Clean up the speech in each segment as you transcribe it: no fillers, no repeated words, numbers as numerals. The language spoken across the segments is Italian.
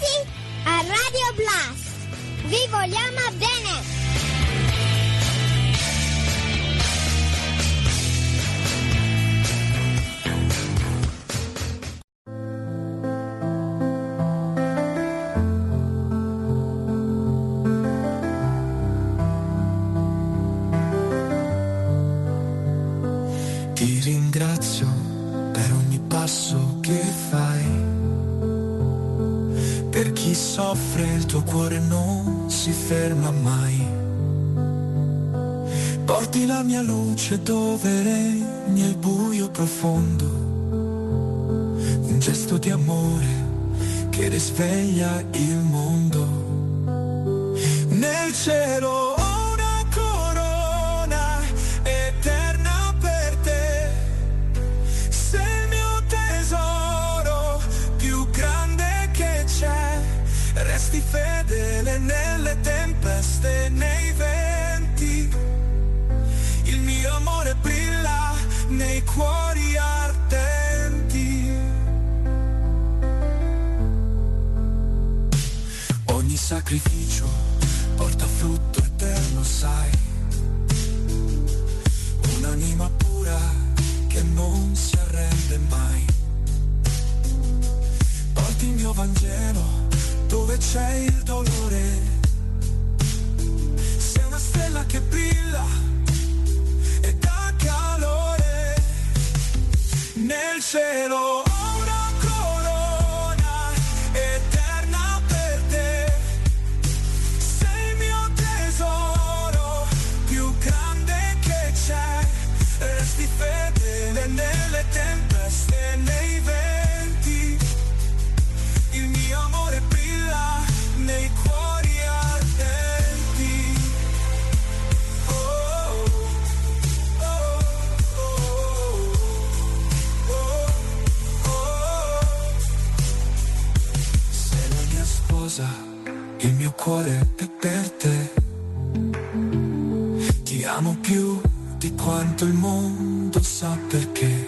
Benvenuti a Radio Blast! Vi vogliamo bene! Ti ringrazio per ogni passo che fai. Per chi soffre il tuo cuore non si ferma mai. Porti la mia luce dove regna il buio profondo. Un gesto di amore che risveglia il mondo. Nel cielo fedele nelle tempeste, nei venti. Il mio amore brilla nei cuori ardenti. Ogni sacrificio porta frutto eterno, sai. Un'anima pura che non si arrende mai. Porti il mio Vangelo dove c'è il dolore. Sei una stella che brilla e dà calore. Nel cielo ho una corona eterna per te. Sei il mio tesoro più grande che c'è. Resti fedele nelle tempeste e nei venti. Il mio amore nei cuori ardenti. Oh, oh, oh, oh, oh. Sei la mia sposa, il mio cuore è per te. Ti amo più di quanto il mondo sa perché.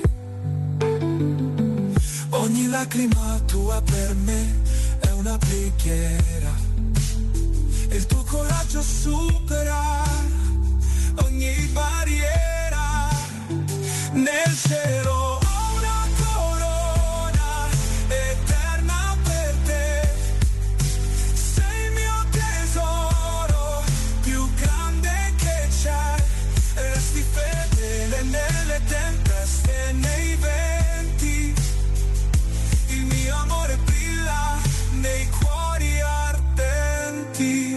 Ogni lacrima tua per me è una preghiera. Il tuo coraggio supera ogni barriera. Nel cielo ho una corona eterna per te. Sei il mio tesoro più grande che c'è. Resti fedele nelle tempeste e nei venti. Il mio amore brilla nei cuori ardenti.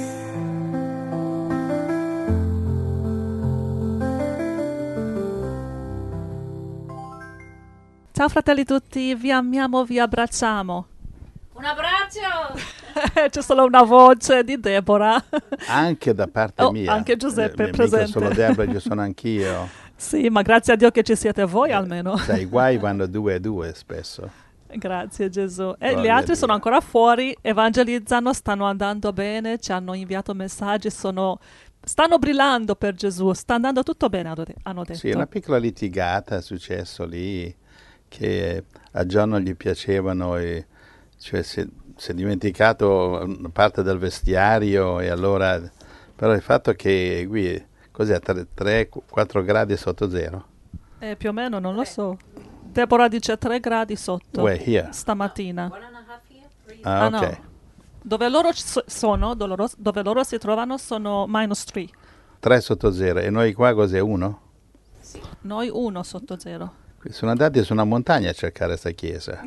Ciao fratelli tutti, vi amiamo, vi abbracciamo. Un abbraccio! C'è solo una voce di Deborah. Anche da parte mia. Anche Giuseppe è Mica presente. solo Deborah, ci sono anch'io. Sì, ma grazie a Dio che ci siete voi almeno. Sai, i guai vanno 2 e 2 spesso. Grazie Gesù. E Gloria gli altri a sono Dio. ancora fuori, evangelizzano, stanno andando bene, ci hanno inviato messaggi, stanno brillando per Gesù, sta andando tutto bene, hanno detto. Sì, una piccola litigata è successo lì, che a John non gli piacevano, e cioè si è dimenticato una parte del vestiario, e allora, però il fatto che qui, cos'è, 3-4 gradi sotto zero? Più o meno, non lo so. Deborah dice 3 gradi sotto. Where, here? Stamattina. Ah, ok. No. Dove loro sono, dove loro si trovano, sono -3. 3 sotto zero, e noi qua cos'è, 1? Noi 1 sotto zero. Sono andati su una montagna a cercare questa chiesa.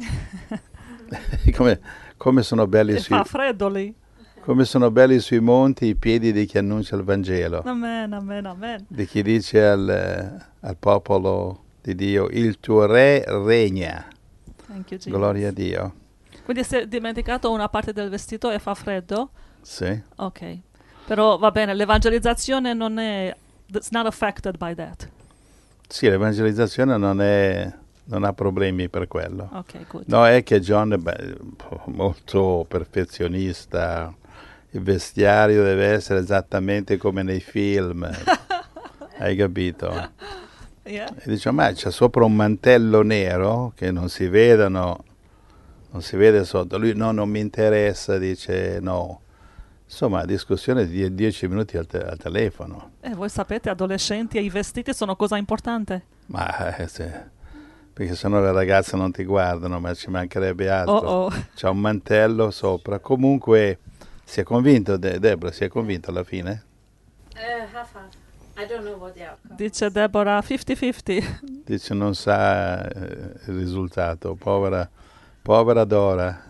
come sono belli E fa freddo lì. come sono belli sui monti i piedi di chi annuncia il Vangelo, Amen, amen, amen. di chi dice al popolo di Dio: il tuo re regna. Thank you, Jesus. Gloria a Dio. Quindi si è dimenticato una parte del vestito e fa freddo? Sì. Ok. Però va bene, l'evangelizzazione non è... It's not affected by that. Sì, l'evangelizzazione non ha problemi per quello. Ok, good. No, è che John è molto perfezionista, il vestiario deve essere esattamente come nei film, hai capito? Yeah. E dice, ma c'è sopra un mantello nero che non si vedono non si vede sotto. Lui no, non mi interessa, dice no. Insomma, discussione di 10 minuti al telefono. E voi sapete, adolescenti e i vestiti sono cosa importante. Ma perché sennò le ragazze non ti guardano, ma ci mancherebbe altro. Oh. C'ha un mantello sopra. Comunque, si è convinto, Deborah, si è convinto alla fine? Half. I don't know what the outcome. Dice Deborah 50-50. Dice non sa il risultato. Povera Dora.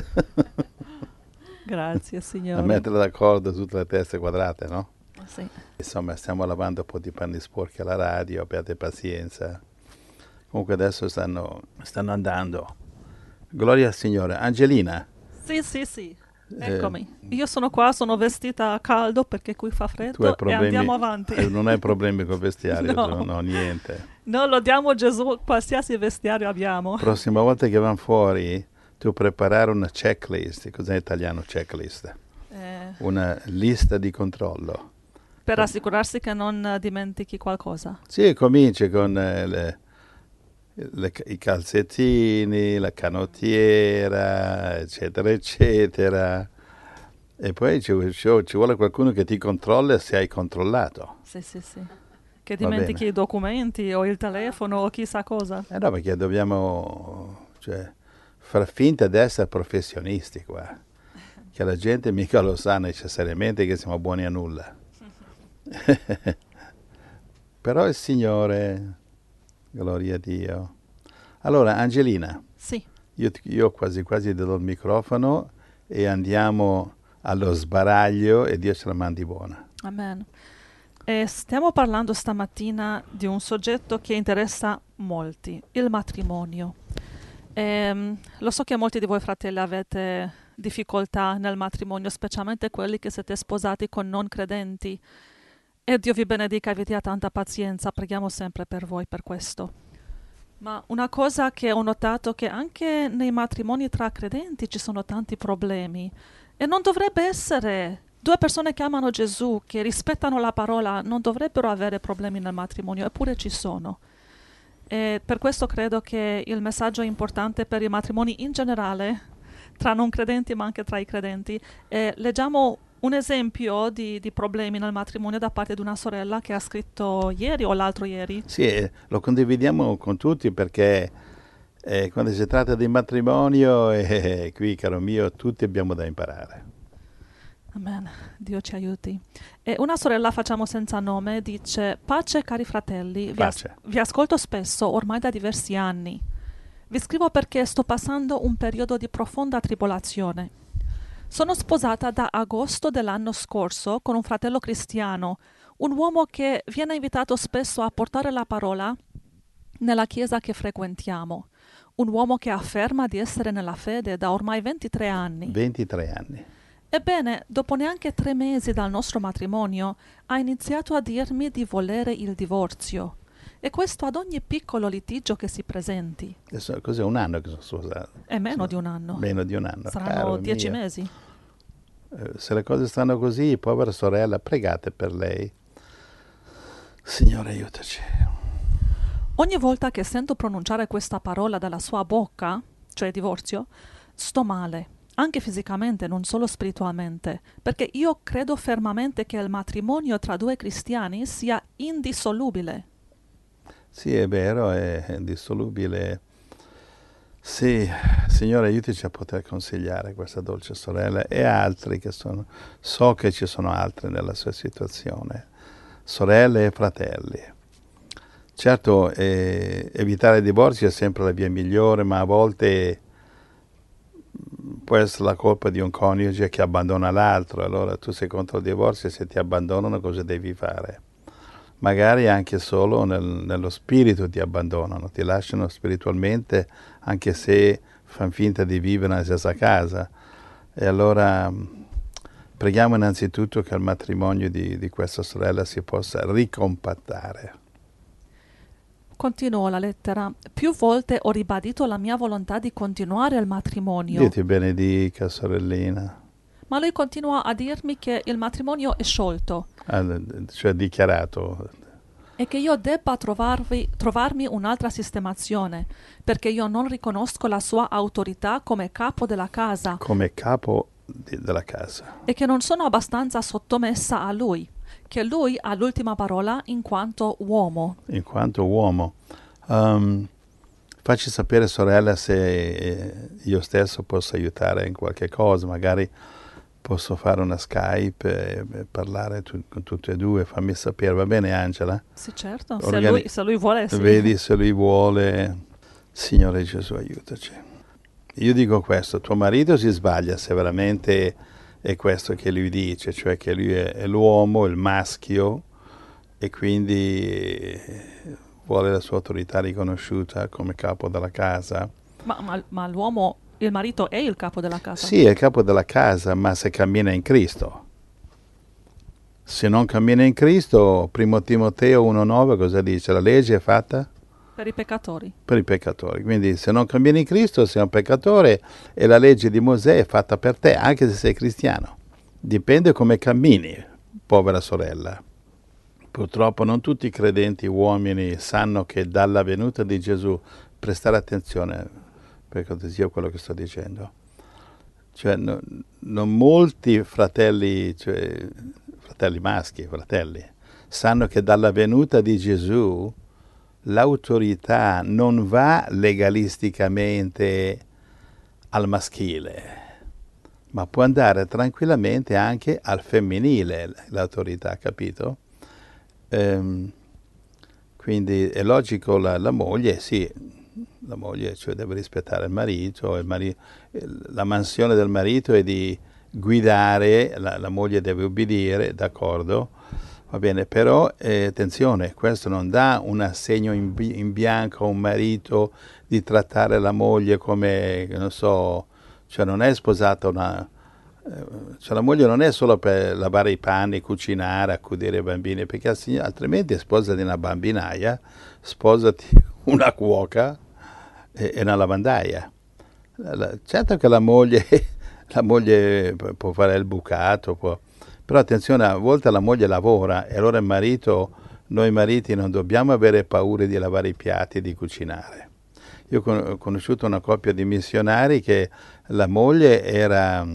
Grazie, A signore. mettere d'accordo tutte le teste quadrate, no? Sì. Insomma, stiamo lavando un po' di panni sporchi alla radio, abbiate pazienza. Comunque adesso stanno andando. Gloria al Signore. Angelina. Sì. Eccomi. Io sono qua, sono vestita a caldo perché qui fa Tu freddo hai problemi, e andiamo avanti. non hai problemi col vestiario? No. No, niente. No, lo diamo a Gesù, qualsiasi vestiario abbiamo. Prossima volta che vanno fuori, tu preparare una checklist. Cos'è in italiano checklist? Una lista di controllo. Per assicurarsi che non dimentichi qualcosa. Sì, cominci con i calzettini, la canottiera, eccetera, eccetera. E poi ci vuole qualcuno che ti controlla se hai controllato. Sì. Che dimentichi bene. i documenti o il telefono o chissà cosa. No, perché dobbiamo far finta di essere professionisti qua. Che la gente mica lo sa necessariamente che siamo buoni a nulla. Però il Signore, gloria a Dio. Allora, Angelina, Sì. io quasi ti do il microfono e andiamo allo sbaraglio e Dio ce la mandi buona. Amen. Stiamo parlando stamattina di un soggetto che interessa molti, il matrimonio. Lo so che molti di voi fratelli avete difficoltà nel matrimonio, specialmente quelli che siete sposati con non credenti. E Dio vi benedica e vi dia tanta pazienza, preghiamo sempre per voi per questo. Ma una cosa che ho notato è che anche nei matrimoni tra credenti ci sono tanti problemi. E non dovrebbe essere. Due persone che amano Gesù, che rispettano la parola, non dovrebbero avere problemi nel matrimonio, eppure ci sono. E per questo credo che il messaggio è importante per i matrimoni in generale, tra non credenti ma anche tra i credenti. Leggiamo un esempio di problemi nel matrimonio da parte di una sorella che ha scritto ieri o l'altro ieri. Sì, lo condividiamo con tutti perché quando si tratta di matrimonio, qui, caro mio, tutti abbiamo da imparare. Amen, Dio ci aiuti. E una sorella, facciamo senza nome, dice: pace cari fratelli, Pace. vi ascolto spesso ormai da diversi anni. Vi scrivo perché sto passando un periodo di profonda tribolazione. Sono sposata da agosto dell'anno scorso con un fratello cristiano, un uomo che viene invitato spesso a portare la parola nella chiesa che frequentiamo, un uomo che afferma di essere nella fede da ormai 23 anni. 23 anni. Ebbene, dopo neanche 3 mesi dal nostro matrimonio, ha iniziato a dirmi di volere il divorzio. E questo ad ogni piccolo litigio che si presenti. Adesso, cos'è, un anno che sono sposato? È meno di un anno. Meno di un anno. Saranno caro 10 mio. mesi. Se le cose stanno così, povera sorella, pregate per lei. Signore, aiutaci. Ogni volta che sento pronunciare questa parola dalla sua bocca, cioè divorzio, sto male. Anche fisicamente, non solo spiritualmente, perché io credo fermamente che il matrimonio tra due cristiani sia indissolubile. Sì, è vero, è indissolubile. Sì, Signore, aiutaci a poter consigliare questa dolce sorella e altri che sono. So che ci sono altri nella sua situazione, sorelle e fratelli. Certo, evitare i divorzi è sempre la via migliore, ma a volte può essere la colpa di un coniuge che abbandona l'altro, allora tu sei contro il divorzio e se ti abbandonano cosa devi fare? Magari anche solo nello spirito ti abbandonano, ti lasciano spiritualmente anche se fanno finta di vivere nella stessa casa. E allora preghiamo innanzitutto che il matrimonio di questa sorella si possa ricompattare. Continuo la lettera. Più volte ho ribadito la mia volontà di continuare il matrimonio. Dio ti benedica, sorellina. Ma lui continua a dirmi che il matrimonio è sciolto. Cioè dichiarato. è che io debba trovarmi un'altra sistemazione, perché io non riconosco la sua autorità come capo della casa come capo della casa. e che non sono abbastanza sottomessa a lui, che lui ha l'ultima parola in quanto uomo. In quanto uomo. Facci sapere, sorella, se io stesso posso aiutare in qualche cosa, magari posso fare una Skype e parlare con tutti e due, fammi sapere, va bene Angela? Sì, certo, Organi- se lui vuole, sì. Vedi se lui vuole, Signore Gesù aiutaci. Io dico questo, tuo marito si sbaglia se veramente è questo che lui dice, cioè che lui è l'uomo, il maschio, e quindi vuole la sua autorità riconosciuta come capo della casa. Ma l'uomo, il marito è il capo della casa. Sì, è il capo della casa, ma se cammina in Cristo. Se non cammina in Cristo, 1 Timoteo 1,9 cosa dice? La legge è fatta Per i peccatori. per i peccatori. Quindi se non cammini in Cristo sei un peccatore e la legge di Mosè è fatta per te, anche se sei cristiano. Dipende come cammini, povera sorella. Purtroppo non tutti i credenti uomini sanno che dalla venuta di Gesù, prestare attenzione per cortesia a quello che sto dicendo, cioè non molti fratelli, cioè fratelli maschi, sanno che dalla venuta di Gesù l'autorità non va legalisticamente al maschile, ma può andare tranquillamente anche al femminile l'autorità, capito? Quindi è logico la moglie, sì, la moglie cioè deve rispettare il marito, la mansione del marito è di guidare, la moglie deve obbedire, d'accordo? Va bene, però attenzione, questo non dà un assegno in bianco a un marito di trattare la moglie come, non so, cioè non è sposata cioè la moglie non è solo per lavare i panni, cucinare, accudire i bambini, perché altrimenti sposati una bambinaia, sposati una cuoca e una lavandaia. Certo che la moglie può fare il bucato, però attenzione, a volte la moglie lavora e allora noi mariti non dobbiamo avere paura di lavare i piatti e di cucinare. Io ho conosciuto una coppia di missionari che la moglie era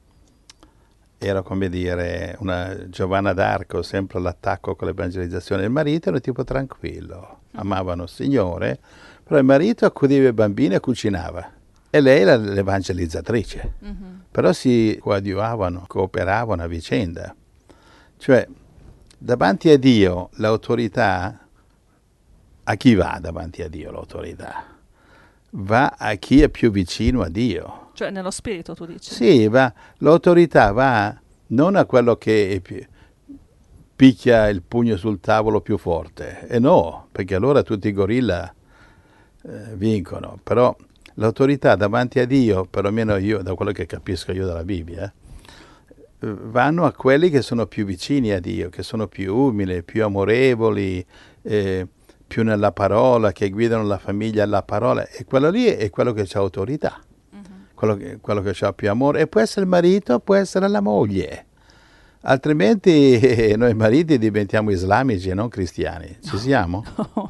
come dire una Giovanna d'Arco, sempre all'attacco con l'evangelizzazione. Il marito era tipo tranquillo, amavano il Signore, però il marito accudiva i bambini e cucinava. E lei era l'evangelizzatrice. Però si coadiuvavano, cooperavano a vicenda. Cioè, davanti a Dio l'autorità, a chi va davanti a Dio l'autorità? Va a chi è più vicino a Dio. Cioè nello spirito, tu dici? Sì, l'autorità va non a quello che picchia il pugno sul tavolo più forte. E no, perché allora tutti i gorilla vincono. Però l'autorità davanti a Dio, perlomeno io, da quello che capisco io dalla Bibbia, vanno a quelli che sono più vicini a Dio, che sono più umili, più amorevoli, più nella parola, che guidano la famiglia alla parola. E quello lì è quello che ha autorità. Quello che ha più amore, e può essere il marito, può essere la moglie, altrimenti noi mariti diventiamo islamici e non cristiani. Ci siamo?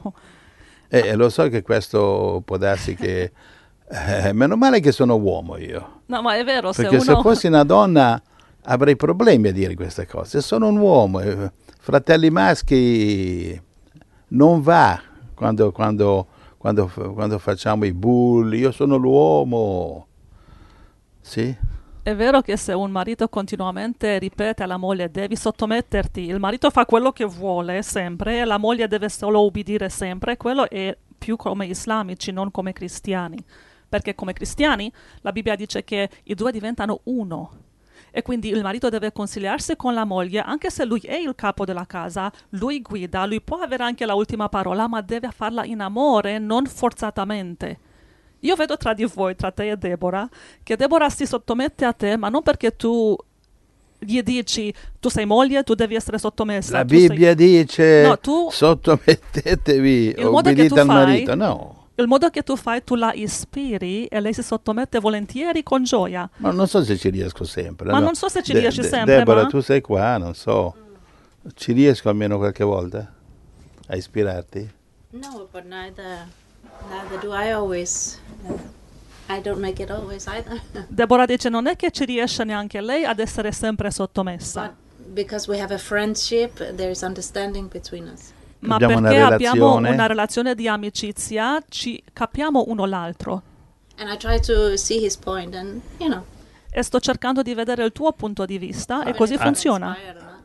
E lo so che questo può darsi che meno male che sono uomo io, No, ma è vero, perché se fossi una donna avrei problemi a dire queste cose. Sono un uomo, fratelli maschi non va quando facciamo i bulli, io sono l'uomo. Sì? È vero che se un marito continuamente ripete alla moglie devi sottometterti, il marito fa quello che vuole sempre e la moglie deve solo obbedire sempre, quello è più come islamici, non come cristiani. Perché come cristiani la Bibbia dice che i due diventano uno. E quindi il marito deve consigliarsi con la moglie, anche se lui è il capo della casa, lui guida, lui può avere anche la ultima parola, ma deve farla in amore, non forzatamente. Io vedo tra di voi, tra te e Deborah, che Deborah si sottomette a te, ma non perché tu gli dici tu sei moglie, tu devi essere sottomessa. La Bibbia dice no, tu... sottomettetevi, obbedite al marito. No. Il modo che tu fai, tu la ispiri e lei si sottomette volentieri con gioia. Ma non so se ci riesco sempre. Ma non so se ci riesci sempre, Deborah, ma... tu sei qua, non so. Ci riesco almeno qualche volta? a ispirarti? No, but neither do I always. I don't make it always either. Deborah dice non è che ci riesce neanche lei ad essere sempre sottomessa, But because we have a friendship, there's understanding between us. ma Abbiamo una perché abbiamo relazione. una relazione di amicizia, ci capiamo uno l'altro. And I try to see his point, and E sto cercando di vedere il tuo punto di vista e whether così it's funziona. inspired or not.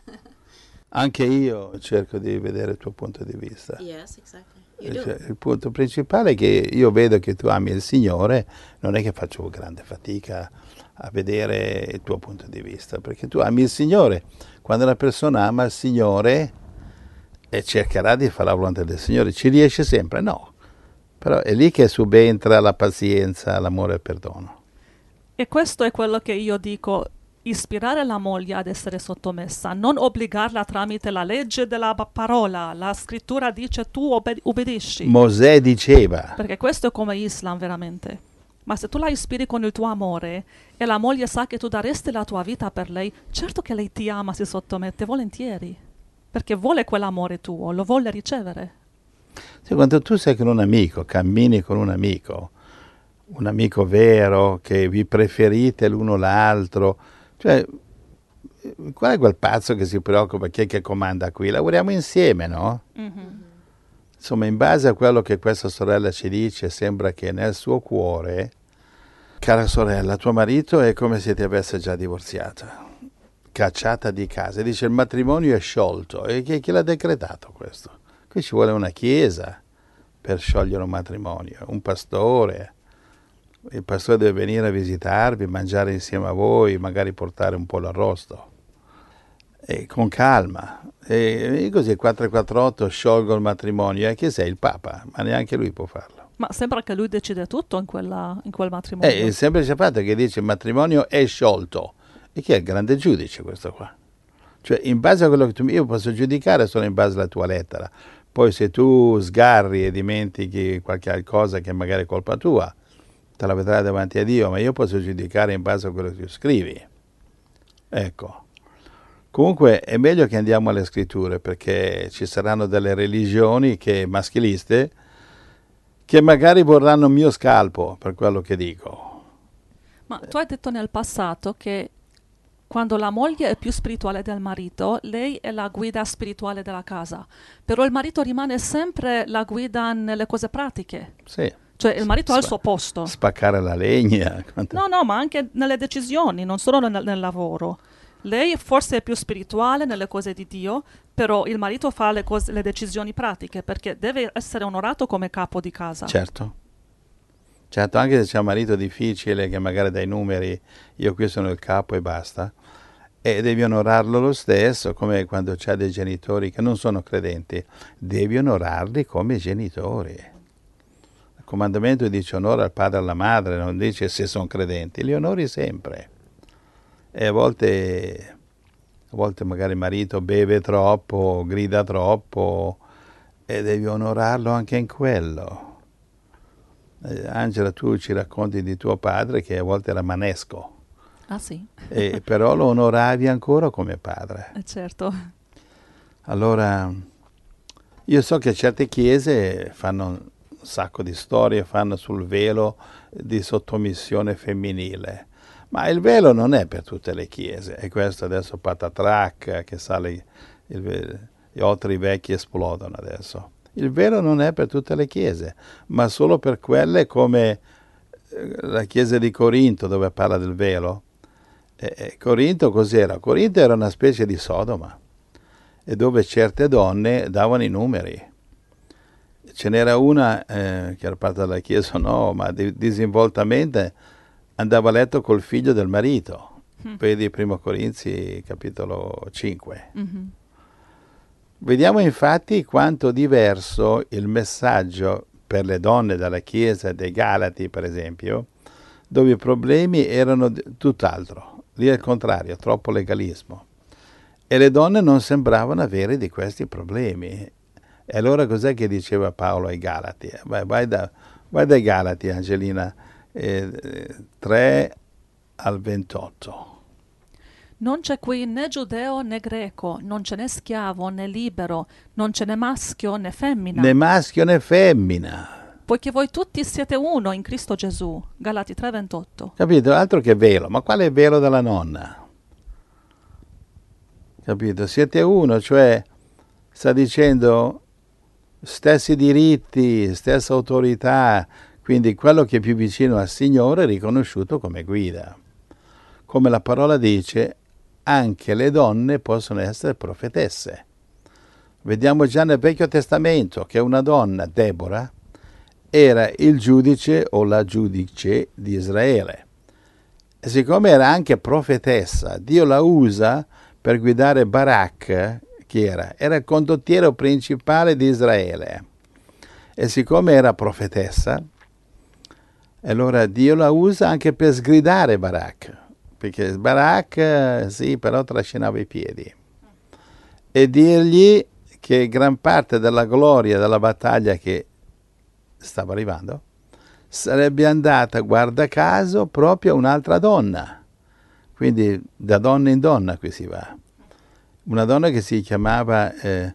Anche io cerco di vedere il tuo punto di vista. Yes, exactly. You do. Cioè, il punto principale è che io vedo che tu ami il Signore, non è che faccio grande fatica a vedere il tuo punto di vista, perché tu ami il Signore. Quando una persona ama il Signore e cercherà di fare la volontà del Signore, ci riesce sempre? No. Però è lì che subentra la pazienza, l'amore e il perdono. E questo è quello che io dico, ispirare la moglie ad essere sottomessa, non obbligarla tramite la legge della parola. La scrittura dice tu obbedisci, Mosè diceva, perché questo è come Islam veramente. Ma se tu la ispiri con il tuo amore e la moglie sa che tu daresti la tua vita per lei, certo che lei ti ama, si sottomette volentieri, perché vuole quell'amore tuo, lo vuole ricevere. sì, quando tu sei con un amico, cammini con un amico vero, che vi preferite l'uno l'altro, cioè, qual è quel pazzo che si preoccupa chi è che comanda qui? Lavoriamo insieme, no? Insomma, in base a quello che questa sorella ci dice, sembra che nel suo cuore, cara sorella, tuo marito è come se ti avesse già divorziata, cacciata di casa. Dice il matrimonio è sciolto. E chi l'ha decretato questo? Qui ci vuole una chiesa per sciogliere un matrimonio, un pastore. Il pastore deve venire a visitarvi, mangiare insieme a voi, magari portare un po' l'arrosto. E con calma. E così 448 sciolgo il matrimonio. E chi sei? Il Papa? Ma neanche lui può farlo. Ma sembra che lui decide tutto in quel matrimonio. È il semplice fatto che dice il matrimonio è sciolto. E chi è il grande giudice questo qua? Cioè, in base a quello che io posso giudicare solo in base alla tua lettera. Poi se tu sgarri e dimentichi qualche cosa che magari è colpa tua, te la vedrai davanti a Dio, ma io posso giudicare in base a quello che tu scrivi. Ecco. Comunque è meglio che andiamo alle scritture, perché ci saranno delle religioni maschiliste che magari vorranno il mio scalpo per quello che dico. Ma tu hai detto nel passato che quando la moglie è più spirituale del marito, lei è la guida spirituale della casa, però il marito rimane sempre la guida nelle cose pratiche. Sì. Cioè il marito ha il suo posto. Spaccare la legna. No, ma anche nelle decisioni, non solo nel lavoro. Lei forse è più spirituale nelle cose di Dio, però il marito fa le decisioni pratiche, perché deve essere onorato come capo di casa. Certo, anche se c'è un marito difficile che magari dai numeri, io qui sono il capo e basta, e devi onorarlo lo stesso, come quando c'è dei genitori che non sono credenti, devi onorarli come genitori. Il comandamento dice onora il padre e la madre, non dice se sono credenti, li onori sempre. E a volte magari il marito beve troppo, grida troppo, e devi onorarlo anche in quello. Angela, tu ci racconti di tuo padre che a volte era manesco. Ah sì? E però lo onoravi ancora come padre. Certo. Allora, io so che certe chiese fanno un sacco di storie, fanno sul velo di sottomissione femminile. Ma il velo non è per tutte le chiese, e questo adesso patatrac, che sale, gli otri vecchi esplodono adesso. Il velo non è per tutte le chiese, ma solo per quelle come la chiesa di Corinto, dove parla del velo. Corinto cos'era? Corinto era una specie di Sodoma, e dove certe donne davano i numeri. Ce n'era una che era parte della chiesa, no, ma disinvoltamente andava a letto col figlio del marito. Vedi 1 Corinzi capitolo 5. Vediamo infatti quanto diverso il messaggio per le donne dalla chiesa dei Galati, per esempio, dove i problemi erano tutt'altro. Lì è il contrario, troppo legalismo. E le donne non sembravano avere di questi problemi. E allora cos'è che diceva Paolo ai Galati? Vai dai Galati, Angelina, 3 al 28. Non c'è qui né giudeo né greco, non ce n'è schiavo né libero, non ce n'è maschio né femmina. Né maschio né femmina. Poiché voi tutti siete uno in Cristo Gesù. Galati 3:28. Capito? Altro che velo. Ma quale velo della nonna? Capito? Siete uno, cioè sta dicendo stessi diritti, stessa autorità, quindi quello che è più vicino al Signore è riconosciuto come guida. Come la parola dice, anche le donne possono essere profetesse. Vediamo già nel Vecchio Testamento che una donna, Deborah, era il giudice o la giudice di Israele. E siccome era anche profetessa, Dio la usa per guidare Barak, chi era? Era il condottiero principale di Israele. E siccome era profetessa, allora Dio la usa anche per sgridare Barak. Perché Barak, sì, però trascinava i piedi. E dirgli che gran parte della gloria della battaglia che stava arrivando sarebbe andata, guarda caso, proprio a un'altra donna. Quindi da donna in donna qui si va. Una donna che si chiamava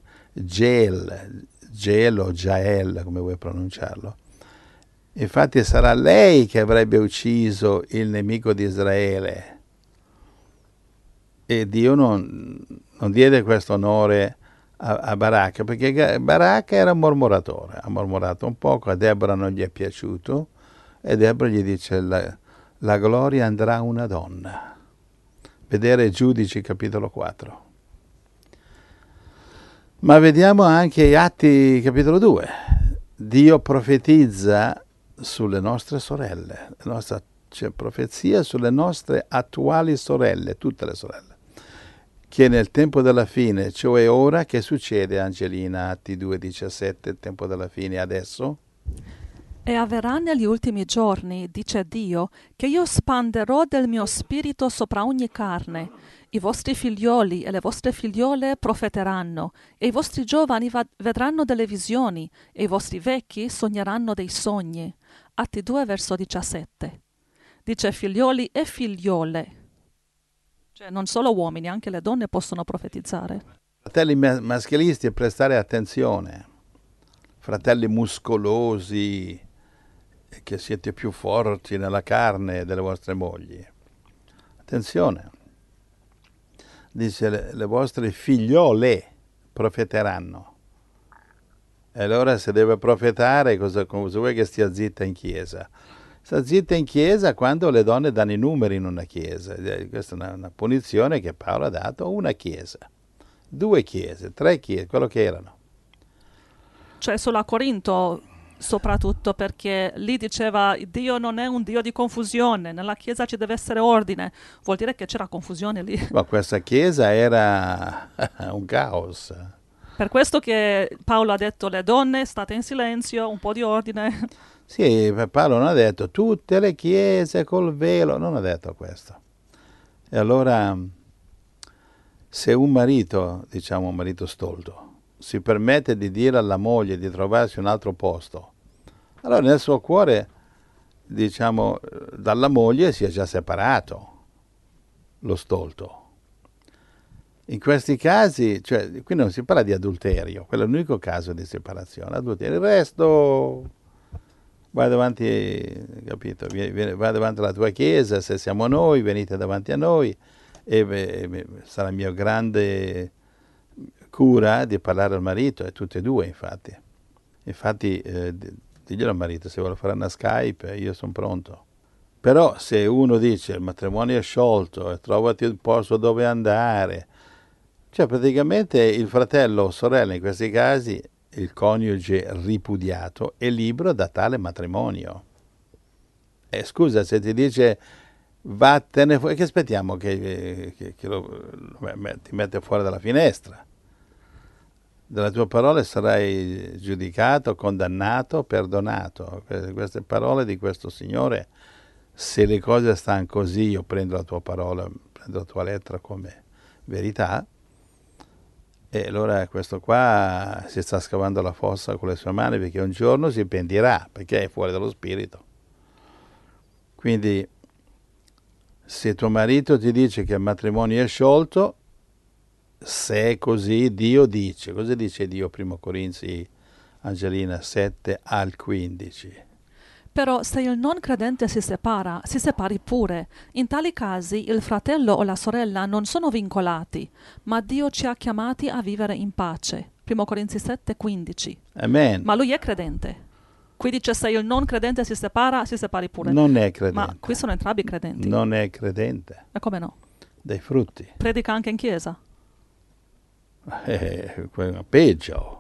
Gel o Jael, come vuoi pronunciarlo. Infatti sarà lei che avrebbe ucciso il nemico di Israele. E Dio non diede questo onore a Barak, perché Barak era un mormoratore, ha mormorato un poco, a Deborah non gli è piaciuto, e Deborah gli dice la gloria andrà a una donna. Vedere Giudici capitolo 4. Ma vediamo anche Atti capitolo 2. Dio profetizza sulle nostre sorelle, c'è profezia sulle nostre attuali sorelle, tutte le sorelle, che nel tempo della fine, cioè ora, che succede, Angelina? Atti 2,17, il tempo della fine, adesso? E avverrà negli ultimi giorni, dice Dio, che io spanderò del mio spirito sopra ogni carne. I vostri figlioli e le vostre figliole profeteranno, e i vostri giovani vedranno delle visioni, e i vostri vecchi sogneranno dei sogni. Atti 2, verso 17. Dice figlioli e figliole. Cioè non solo uomini, anche le donne possono profetizzare. Fratelli maschilisti, prestare attenzione. Fratelli muscolosi, che siete più forti nella carne delle vostre mogli. Attenzione. Dice le vostre figliole profeteranno. E allora se deve profetare, cosa vuoi che stia zitta in chiesa? Sta zitta in chiesa quando le donne danno i numeri in una chiesa. Questa è una punizione che Paolo ha dato a una chiesa, 2 chiese, 3 chiese, quello che erano. Cioè solo a Corinto soprattutto, perché lì diceva Dio non è un Dio di confusione, nella chiesa ci deve essere ordine, vuol dire che c'era confusione lì. Ma questa chiesa era un caos. Per questo che Paolo ha detto le donne state in silenzio, un po' di ordine. Sì, Paolo non ha detto tutte le chiese col velo, non ha detto questo. E allora se un marito, diciamo un marito stolto, si permette di dire alla moglie di trovarsi un altro posto, allora nel suo cuore, diciamo, dalla moglie si è già separato lo stolto. In questi casi, cioè, qui non si parla di adulterio, quello è l'unico caso di separazione, adulterio. Il resto, vai davanti, capito? Vai davanti alla tua chiesa, se siamo noi, venite davanti a noi, e sarà mia grande cura di parlare al marito, e tutte e due, infatti. Infatti, diglielo al marito, se vuole fare una Skype, io sono pronto. Però se uno dice il matrimonio è sciolto e trovati un posto dove andare, cioè praticamente il fratello o sorella in questi casi, il coniuge ripudiato, è libero da tale matrimonio. E scusa, se ti dice vattene fuori, che aspettiamo che ti mette fuori dalla finestra? Dalla tua parola sarai giudicato, condannato, perdonato. Queste parole di questo Signore, se le cose stanno così, io prendo la tua parola, prendo la tua lettera come verità, e allora questo qua si sta scavando la fossa con le sue mani, perché un giorno si pentirà, perché è fuori dallo spirito. Quindi se tuo marito ti dice che il matrimonio è sciolto, se è così, Dio dice. Cosa dice Dio? 1 Corinzi, Angelina, 7 al 15. Però se il non credente si separa, si separi pure. In tali casi il fratello o la sorella non sono vincolati, ma Dio ci ha chiamati a vivere in pace. 1 Corinzi 7, 15. Amen. Ma lui è credente. Qui dice se il non credente si separa, si separi pure. Non è credente. Ma qui sono entrambi credenti. Non è credente. E come no? Dai frutti. Predica anche in chiesa. Peggio.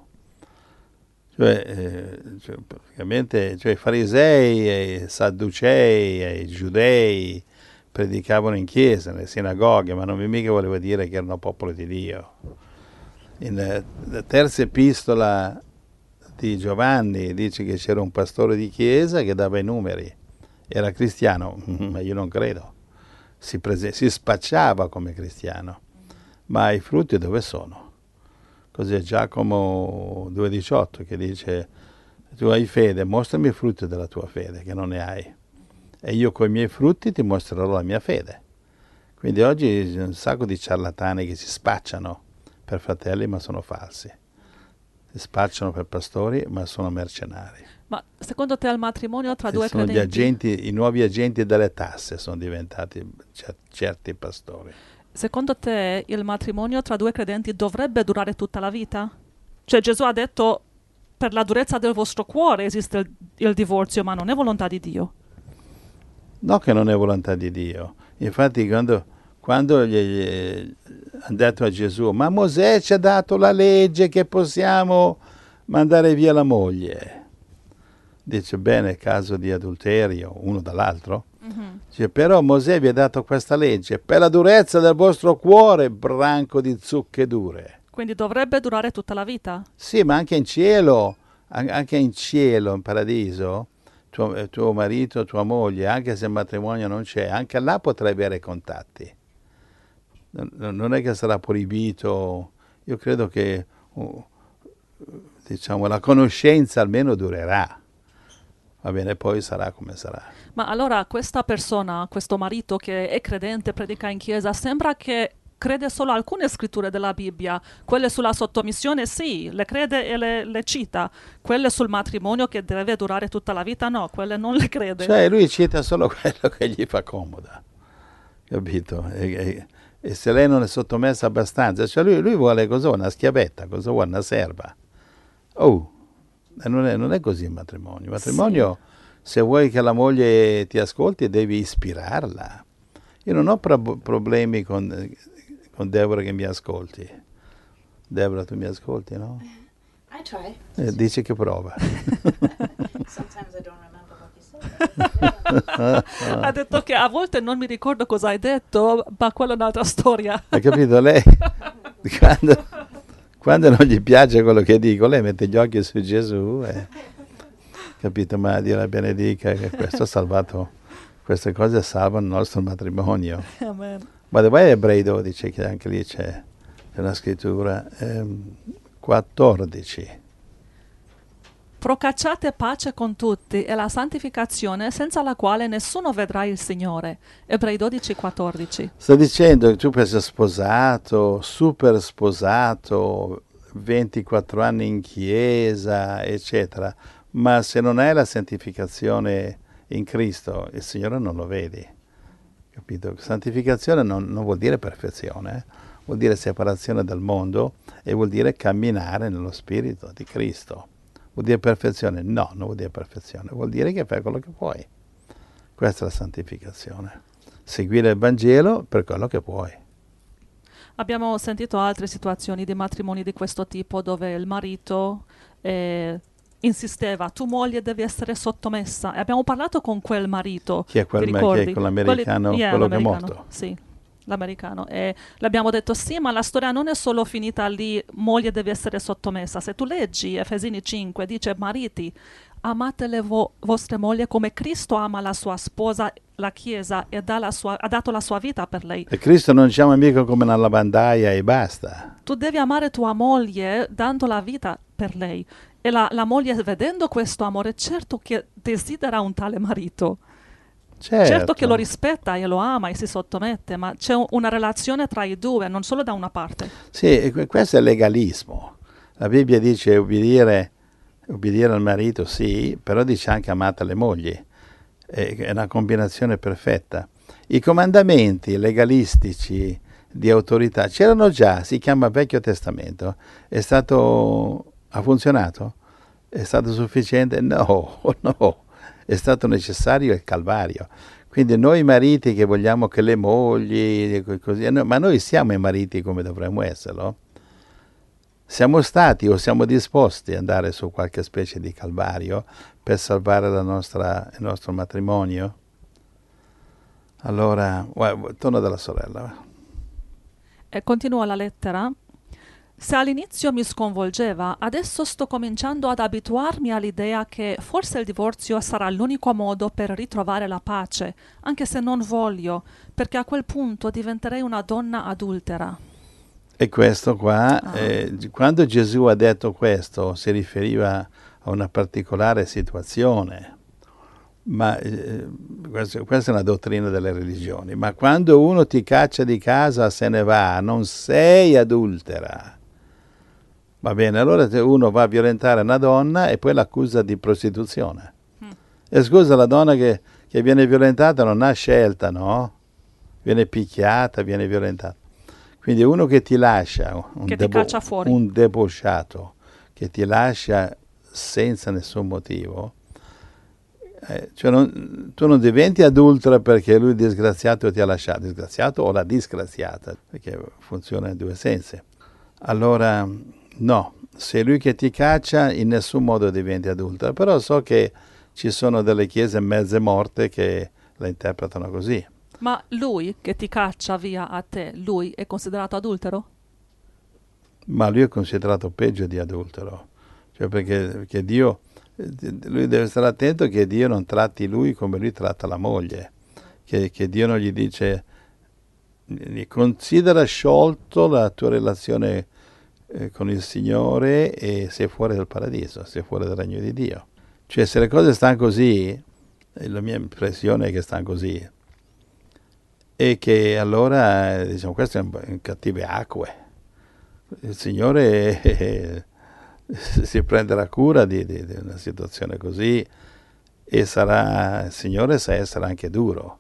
Praticamente i farisei e i sadducei e i giudei predicavano in chiesa, nelle sinagoghe, ma non mica voleva dire che erano popolo di Dio. In la terza epistola di Giovanni dice che c'era un pastore di chiesa che dava i numeri, era cristiano, ma io non credo, si spacciava come cristiano, ma i frutti dove sono? Cos'è Giacomo 2,18 che dice tu hai fede, mostrami i frutti della tua fede che non ne hai e io con i miei frutti ti mostrerò la mia fede. Quindi oggi c'è un sacco di ciarlatani che si spacciano per fratelli ma sono falsi, si spacciano per pastori ma sono mercenari. Ma secondo te al matrimonio tra due Sono credenti... i nuovi agenti delle tasse sono diventati certi pastori. Secondo te il matrimonio tra due credenti dovrebbe durare tutta la vita? Cioè Gesù ha detto per la durezza del vostro cuore esiste il divorzio, ma non è volontà di Dio. No che non è volontà di Dio. Infatti quando gli hanno detto a Gesù, ma Mosè ci ha dato la legge che possiamo mandare via la moglie. Dice, bene, caso di adulterio, uno dall'altro. Dice, però Mosè vi ha dato questa legge, per la durezza del vostro cuore, branco di zucche dure. Quindi dovrebbe durare tutta la vita? Sì, ma anche in cielo, in paradiso, tuo marito, tua moglie, anche se il matrimonio non c'è, anche là potrai avere contatti. Non è che sarà proibito, io credo che diciamo, la conoscenza almeno durerà. Va bene, poi sarà come sarà. Ma allora questa persona, questo marito che è credente, predica in chiesa, sembra che crede solo a alcune scritture della Bibbia. Quelle sulla sottomissione sì, le crede e le cita. Quelle sul matrimonio che deve durare tutta la vita no, quelle non le crede. Cioè lui cita solo quello che gli fa comoda, capito? E se lei non è sottomessa abbastanza, cioè lui vuole cosa? Una schiavetta, cosa vuole? Una serva. Non è così il matrimonio. Il matrimonio, se vuoi che la moglie ti ascolti, devi ispirarla. Io non ho problemi con Deborah che mi ascolti. Deborah, tu mi ascolti, no? I try. Dici che prova. Sometimes I don't remember what you said. Ha detto che a volte non mi ricordo cosa hai detto, ma quella è un'altra storia. Hai capito? Lei, quando non gli piace quello che dico, lei mette gli occhi su Gesù e, capito? Ma Dio la benedica che questo ha salvato, queste cose salvano il nostro matrimonio. Amen. Ma vai a Ebrei 12, che anche lì c'è una scrittura, 14. Procacciate pace con tutti e la santificazione senza la quale nessuno vedrà il Signore. Ebrei 12, 14. Sto dicendo che tu puoi essere sposato, super sposato, 24 anni in chiesa, eccetera, ma se non hai la santificazione in Cristo, il Signore non lo vedi. Capito? Santificazione non vuol dire perfezione, vuol dire separazione dal mondo e vuol dire camminare nello Spirito di Cristo. Vuol dire perfezione? No, non vuol dire perfezione, vuol dire che fai quello che puoi. Questa è la santificazione. Seguire il Vangelo per quello che puoi. Abbiamo sentito altre situazioni di matrimoni di questo tipo dove il marito insisteva, tu moglie devi essere sottomessa. E abbiamo parlato con quel marito. Chi è quell'americano, quello che è morto? Sì, l'americano. E le abbiamo detto sì, ma la storia non è solo finita lì, moglie deve essere sottomessa. Se tu leggi Efesini 5, dice mariti, amate le vostre mogli come Cristo ama la sua sposa, la Chiesa, e ha dato la sua vita per lei. E Cristo non ci ama mica come una lavandaia e basta. Tu devi amare tua moglie dando la vita per lei. E la moglie, vedendo questo amore, certo che desidera un tale marito. Certo che lo rispetta e lo ama e si sottomette, ma c'è una relazione tra i due, non solo da una parte. Sì, questo è legalismo. La Bibbia dice obbedire al marito, sì, però dice anche amate le mogli. È una combinazione perfetta. I comandamenti legalistici di autorità c'erano già, si chiama Vecchio Testamento. Ha funzionato? È stato sufficiente? No, no. È stato necessario il Calvario. Quindi noi mariti che vogliamo che le mogli, così, ma noi siamo i mariti come dovremmo esserlo? Siamo stati o siamo disposti ad andare su qualche specie di Calvario per salvare il nostro matrimonio? Allora, torno dalla sorella. E continua la lettera. Se all'inizio mi sconvolgeva, adesso sto cominciando ad abituarmi all'idea che forse il divorzio sarà l'unico modo per ritrovare la pace, anche se non voglio, perché a quel punto diventerei una donna adultera. E questo qua, quando Gesù ha detto questo, si riferiva a una particolare situazione, ma questa è una dottrina delle religioni. Ma quando uno ti caccia di casa, se ne va, non sei adultera. Va bene, allora uno va a violentare una donna e poi l'accusa di prostituzione. E scusa, la donna che viene violentata non ha scelta, no? Viene picchiata, viene violentata. Quindi uno che ti lascia, ti caccia fuori, un debosciato, che ti lascia senza nessun motivo, cioè tu non diventi adultera perché lui disgraziato ti ha lasciato, disgraziato o la disgraziata, perché funziona in due sensi. Allora, no, se lui che ti caccia in nessun modo diventi adultera, però so che ci sono delle chiese mezze morte che la interpretano così. Ma lui che ti caccia via a te, lui è considerato adultero? Ma lui è considerato peggio di adultero, cioè perché Dio, lui deve stare attento che Dio non tratti lui come lui tratta la moglie, che Dio non gli dice considera sciolto la tua relazione con il Signore e sei fuori dal paradiso, sei fuori dal regno di Dio. Cioè se le cose stanno così, la mia impressione è che stanno così, e che allora diciamo questo è in cattive acque. Il Signore si prenderà cura di una situazione così e il Signore sa essere anche duro.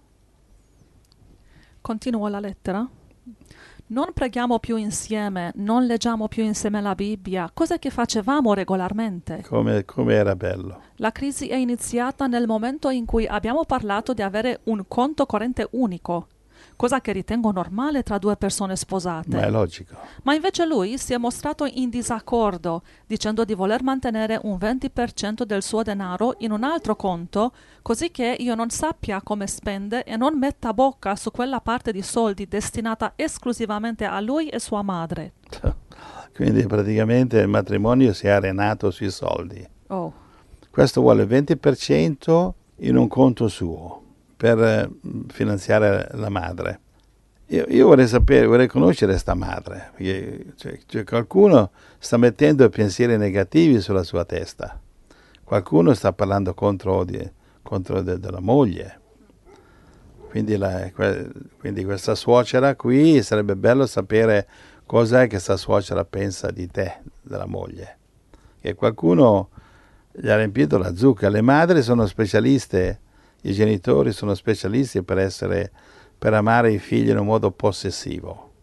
Continua la lettera. Non preghiamo più insieme, non leggiamo più insieme la Bibbia, cose che facevamo regolarmente. Come era bello. La crisi è iniziata nel momento in cui abbiamo parlato di avere un conto corrente unico, cosa che ritengo normale tra due persone sposate. Ma è logico. Ma invece lui si è mostrato in disaccordo, dicendo di voler mantenere un 20% del suo denaro in un altro conto, così che io non sappia come spende e non metta bocca su quella parte di soldi destinata esclusivamente a lui e sua madre. Quindi praticamente il matrimonio si è arenato sui soldi. Oh. Questo vuole il 20% in un conto suo per finanziare la madre. Io vorrei conoscere sta madre, perché cioè qualcuno sta mettendo pensieri negativi sulla sua testa, qualcuno sta parlando contro della moglie, quindi questa suocera qui sarebbe bello sapere cos'è che sta suocera pensa di te, della moglie, che qualcuno gli ha riempito la zucca. Le madri sono specialiste, i genitori sono specialisti per amare i figli in un modo possessivo.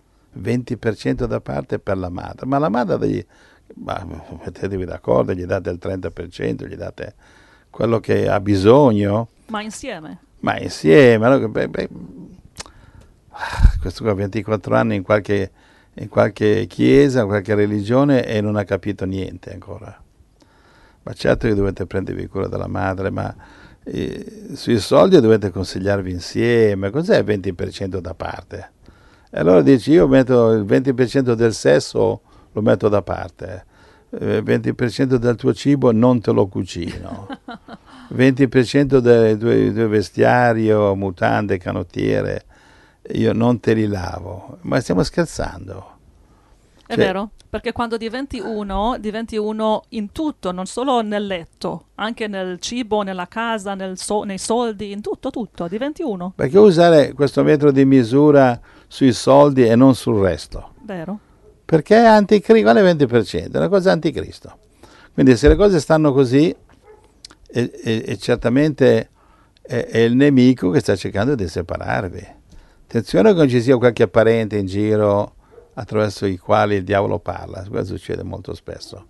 20% da parte per la madre, ma la madre mettetevi d'accordo, gli date il 30%, gli date quello che ha bisogno. Ma insieme. Allora, questo qua ha 24 anni in qualche chiesa, in qualche religione e non ha capito niente ancora. Ma certo che dovete prendervi cura della madre, ma sui soldi dovete consigliarvi insieme. Cos'è il 20% da parte? E allora dici, io metto il 20% del sesso, lo metto da parte, il 20% del tuo cibo non te lo cucino, 20% del tuo vestiario, mutande, canottiere, io non te li lavo. Ma stiamo scherzando? È vero, Perché quando diventi uno in tutto, non solo nel letto, anche nel cibo, nella casa, nei soldi, in tutto, diventi uno. Perché usare questo metro di misura sui soldi e non sul resto? Vero? Perché è anticristo, vale il 20%, è una cosa anticristo. Quindi se le cose stanno così, è certamente è il nemico che sta cercando di separarvi. Attenzione che non ci sia qualche parente in giro attraverso i quali il diavolo parla, questo succede molto spesso.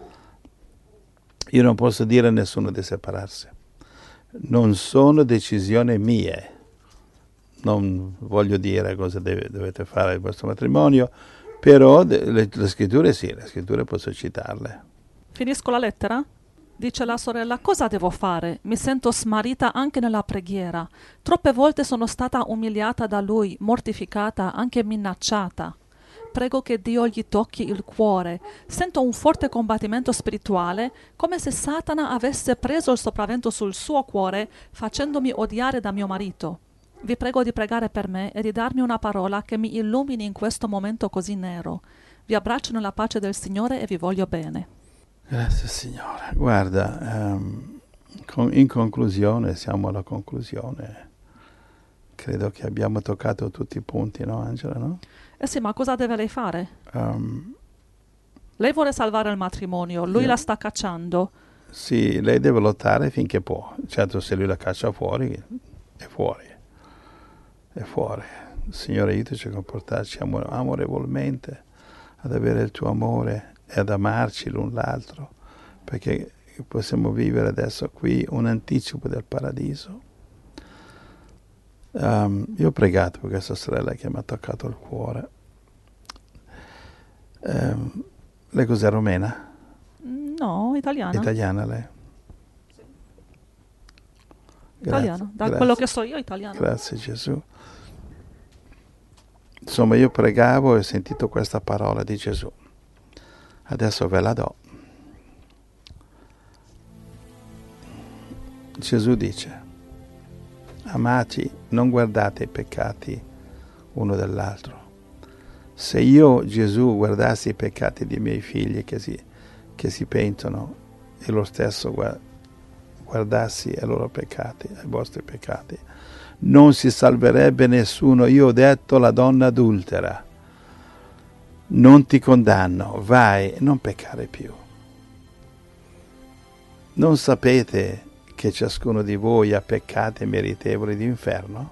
Io non posso dire a nessuno di separarsi, non sono decisioni mie, non voglio dire cosa dovete fare il vostro matrimonio, però le scritture sì, le scritture posso citarle. Finisco la lettera? Dice la sorella: cosa devo fare? Mi sento smarrita anche nella preghiera. Troppe volte sono stata umiliata da lui, mortificata, anche minacciata. Prego che Dio gli tocchi il cuore. Sento un forte combattimento spirituale, come se Satana avesse preso il sopravvento sul suo cuore, facendomi odiare da mio marito. Vi prego di pregare per me e di darmi una parola che mi illumini in questo momento così nero. Vi abbraccio nella pace del Signore e vi voglio bene. Grazie Signore. Guarda, in conclusione, siamo alla conclusione. Credo che abbiamo toccato tutti i punti, no Angela? No? Sì, ma cosa deve lei fare? Lei vuole salvare il matrimonio, lui la sta cacciando. Sì, lei deve lottare finché può. Certo, se lui la caccia fuori, è fuori. È fuori. Signore, aiutaci a comportarci amorevolmente, ad avere il tuo amore e ad amarci l'un l'altro, perché possiamo vivere adesso qui un anticipo del paradiso. Io ho pregato per questa sorella che mi ha toccato il cuore. Lei cos'è, romena? No, italiana. Italiana lei? Italiana, da quello che so io, italiana. Grazie Gesù. Insomma, io pregavo e ho sentito questa parola di Gesù. Adesso ve la do. Gesù dice: amati, non guardate i peccati uno dell'altro. Se io, Gesù, guardassi i peccati dei miei figli che si pentono, e lo stesso guardassi ai loro peccati, ai vostri peccati, non si salverebbe nessuno. Io ho detto alla donna adultera: non ti condanno, vai, non peccare più. Non sapete che ciascuno di voi ha peccati meritevoli di inferno?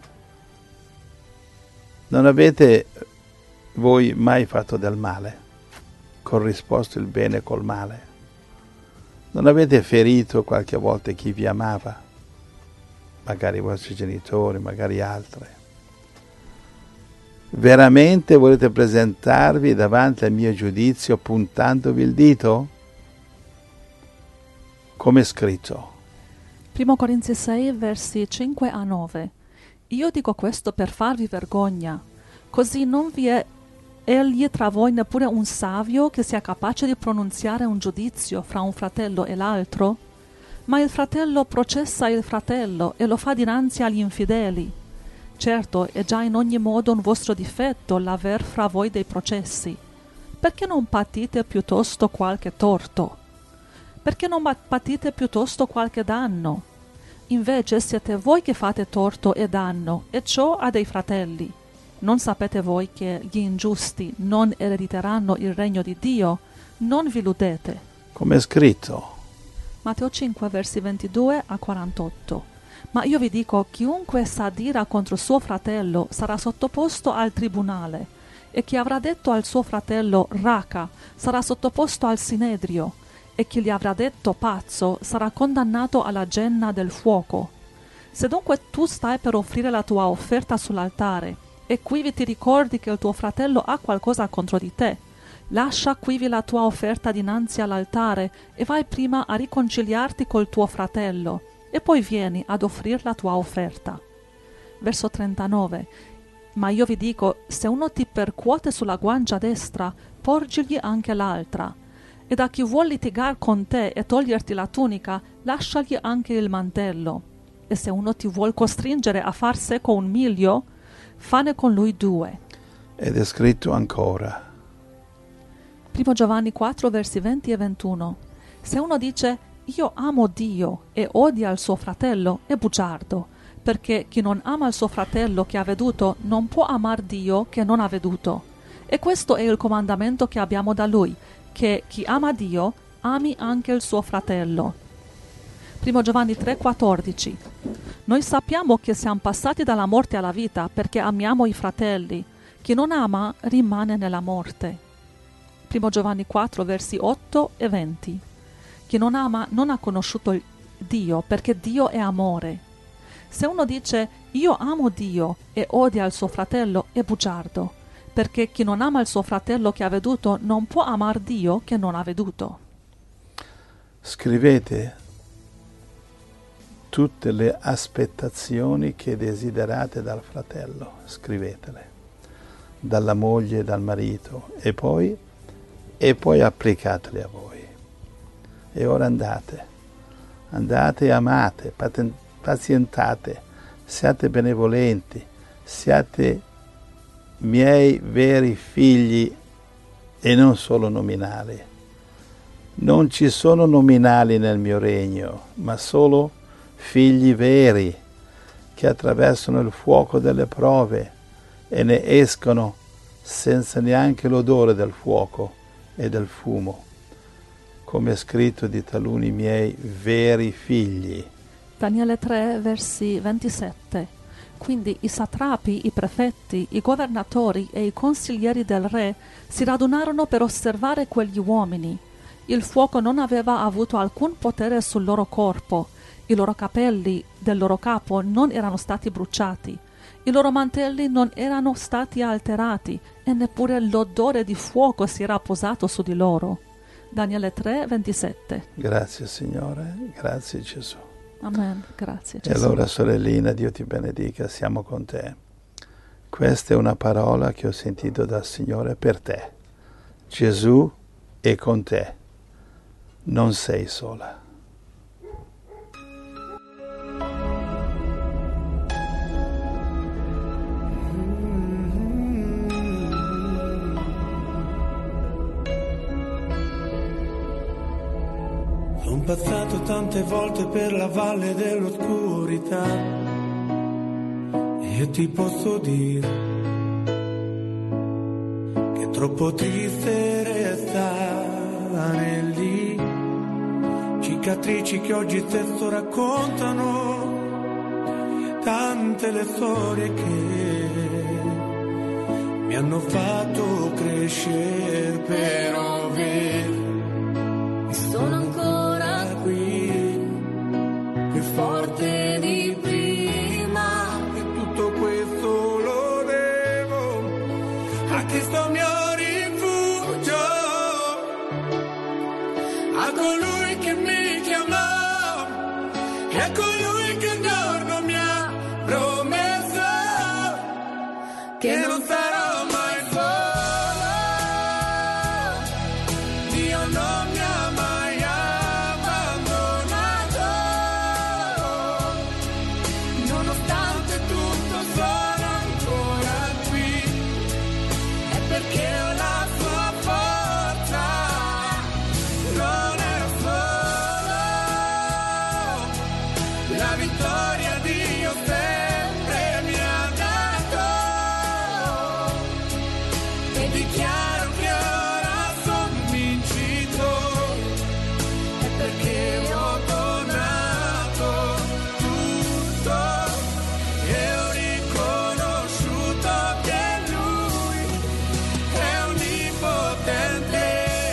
Non avete voi mai fatto del male, corrisposto il bene col male? Non avete ferito qualche volta chi vi amava? Magari i vostri genitori, magari altri. Veramente volete presentarvi davanti al mio giudizio puntandovi il dito? Come è scritto? 1 Corinzi 6, versi 5 a 9. Io dico questo per farvi vergogna, così non vi è egli tra voi neppure un savio che sia capace di pronunziare un giudizio fra un fratello e l'altro? Ma il fratello processa il fratello e lo fa dinanzi agli infideli. Certo, è già in ogni modo un vostro difetto l'aver fra voi dei processi. Perché non patite piuttosto qualche torto? Perché non patite piuttosto qualche danno? Invece siete voi che fate torto e danno, e ciò a dei fratelli. Non sapete voi che gli ingiusti non erediteranno il regno di Dio? Non vi illudete. Come è scritto? Matteo 5, versi 22 a 48. Ma io vi dico, chiunque s'adira contro suo fratello sarà sottoposto al tribunale, e chi avrà detto al suo fratello raca sarà sottoposto al sinedrio, e chi gli avrà detto pazzo sarà condannato alla genna del fuoco. Se dunque tu stai per offrire la tua offerta sull'altare, e quivi ti ricordi che il tuo fratello ha qualcosa contro di te, lascia quivi la tua offerta dinanzi all'altare e vai prima a riconciliarti col tuo fratello, e poi vieni ad offrir la tua offerta. Verso 39. Ma io vi dico, se uno ti percuote sulla guancia destra, porgigli anche l'altra. E da chi vuol litigar con te e toglierti la tunica, lasciagli anche il mantello. E se uno ti vuol costringere a far seco un miglio, fane con lui 2. Ed è scritto ancora: 1 Giovanni 4, versi 20 e 21. Se uno dice io amo Dio e odia il suo fratello, è bugiardo, perché chi non ama il suo fratello che ha veduto non può amar Dio che non ha veduto. E questo è il comandamento che abbiamo da Lui, che chi ama Dio ami anche il suo fratello. 1 Giovanni 3,14. Noi sappiamo che siamo passati dalla morte alla vita perché amiamo i fratelli. Chi non ama rimane nella morte. 1 Giovanni 4, versi 8 e 20. Chi non ama non ha conosciuto Dio, perché Dio è amore. Se uno dice io amo Dio e odia il suo fratello, è bugiardo, perché chi non ama il suo fratello che ha veduto non può amar Dio che non ha veduto. Scrivete tutte le aspettazioni che desiderate dal fratello, scrivetele, dalla moglie e dal marito, e poi applicatele a voi. E ora andate e amate, pazientate, siate benevolenti, siate miei veri figli e non solo nominali. Non ci sono nominali nel mio regno, ma solo figli veri che attraversano il fuoco delle prove e ne escono senza neanche l'odore del fuoco e del fumo, come è scritto di taluni miei veri figli. Daniele 3, versi 27. Quindi i satrapi, i prefetti, i governatori e i consiglieri del re si radunarono per osservare quegli uomini. Il fuoco non aveva avuto alcun potere sul loro corpo, i loro capelli del loro capo non erano stati bruciati, i loro mantelli non erano stati alterati e neppure l'odore di fuoco si era posato su di loro. Daniele 3, 27. Grazie Signore, grazie Gesù. Amen, grazie Gesù. E allora sorellina, Dio ti benedica, siamo con te. Questa è una parola che ho sentito dal Signore per te. Gesù è con te, non sei sola. Sono passato tante volte per la valle dell'oscurità e io ti posso dire che è troppo triste restare lì. Cicatrici che oggi stesso raccontano tante le storie che mi hanno fatto crescere, però vero sono ancora qui, più forte di prima, e tutto questo lo devo a Cristo mio rifugio, a colui che mi chiamò e a colui che un giorno mi ha promesso che non sarò mai solo. Dio non mi ha mai abbandonato, nonostante tutto sono ancora qui, è perché ho la sua forza, non ero solo, la vittoria Dio sempre mi ha dato, e dichiaro che ora sono vincito, è perché ho donato tutto e ho riconosciuto che Lui è onnipotente.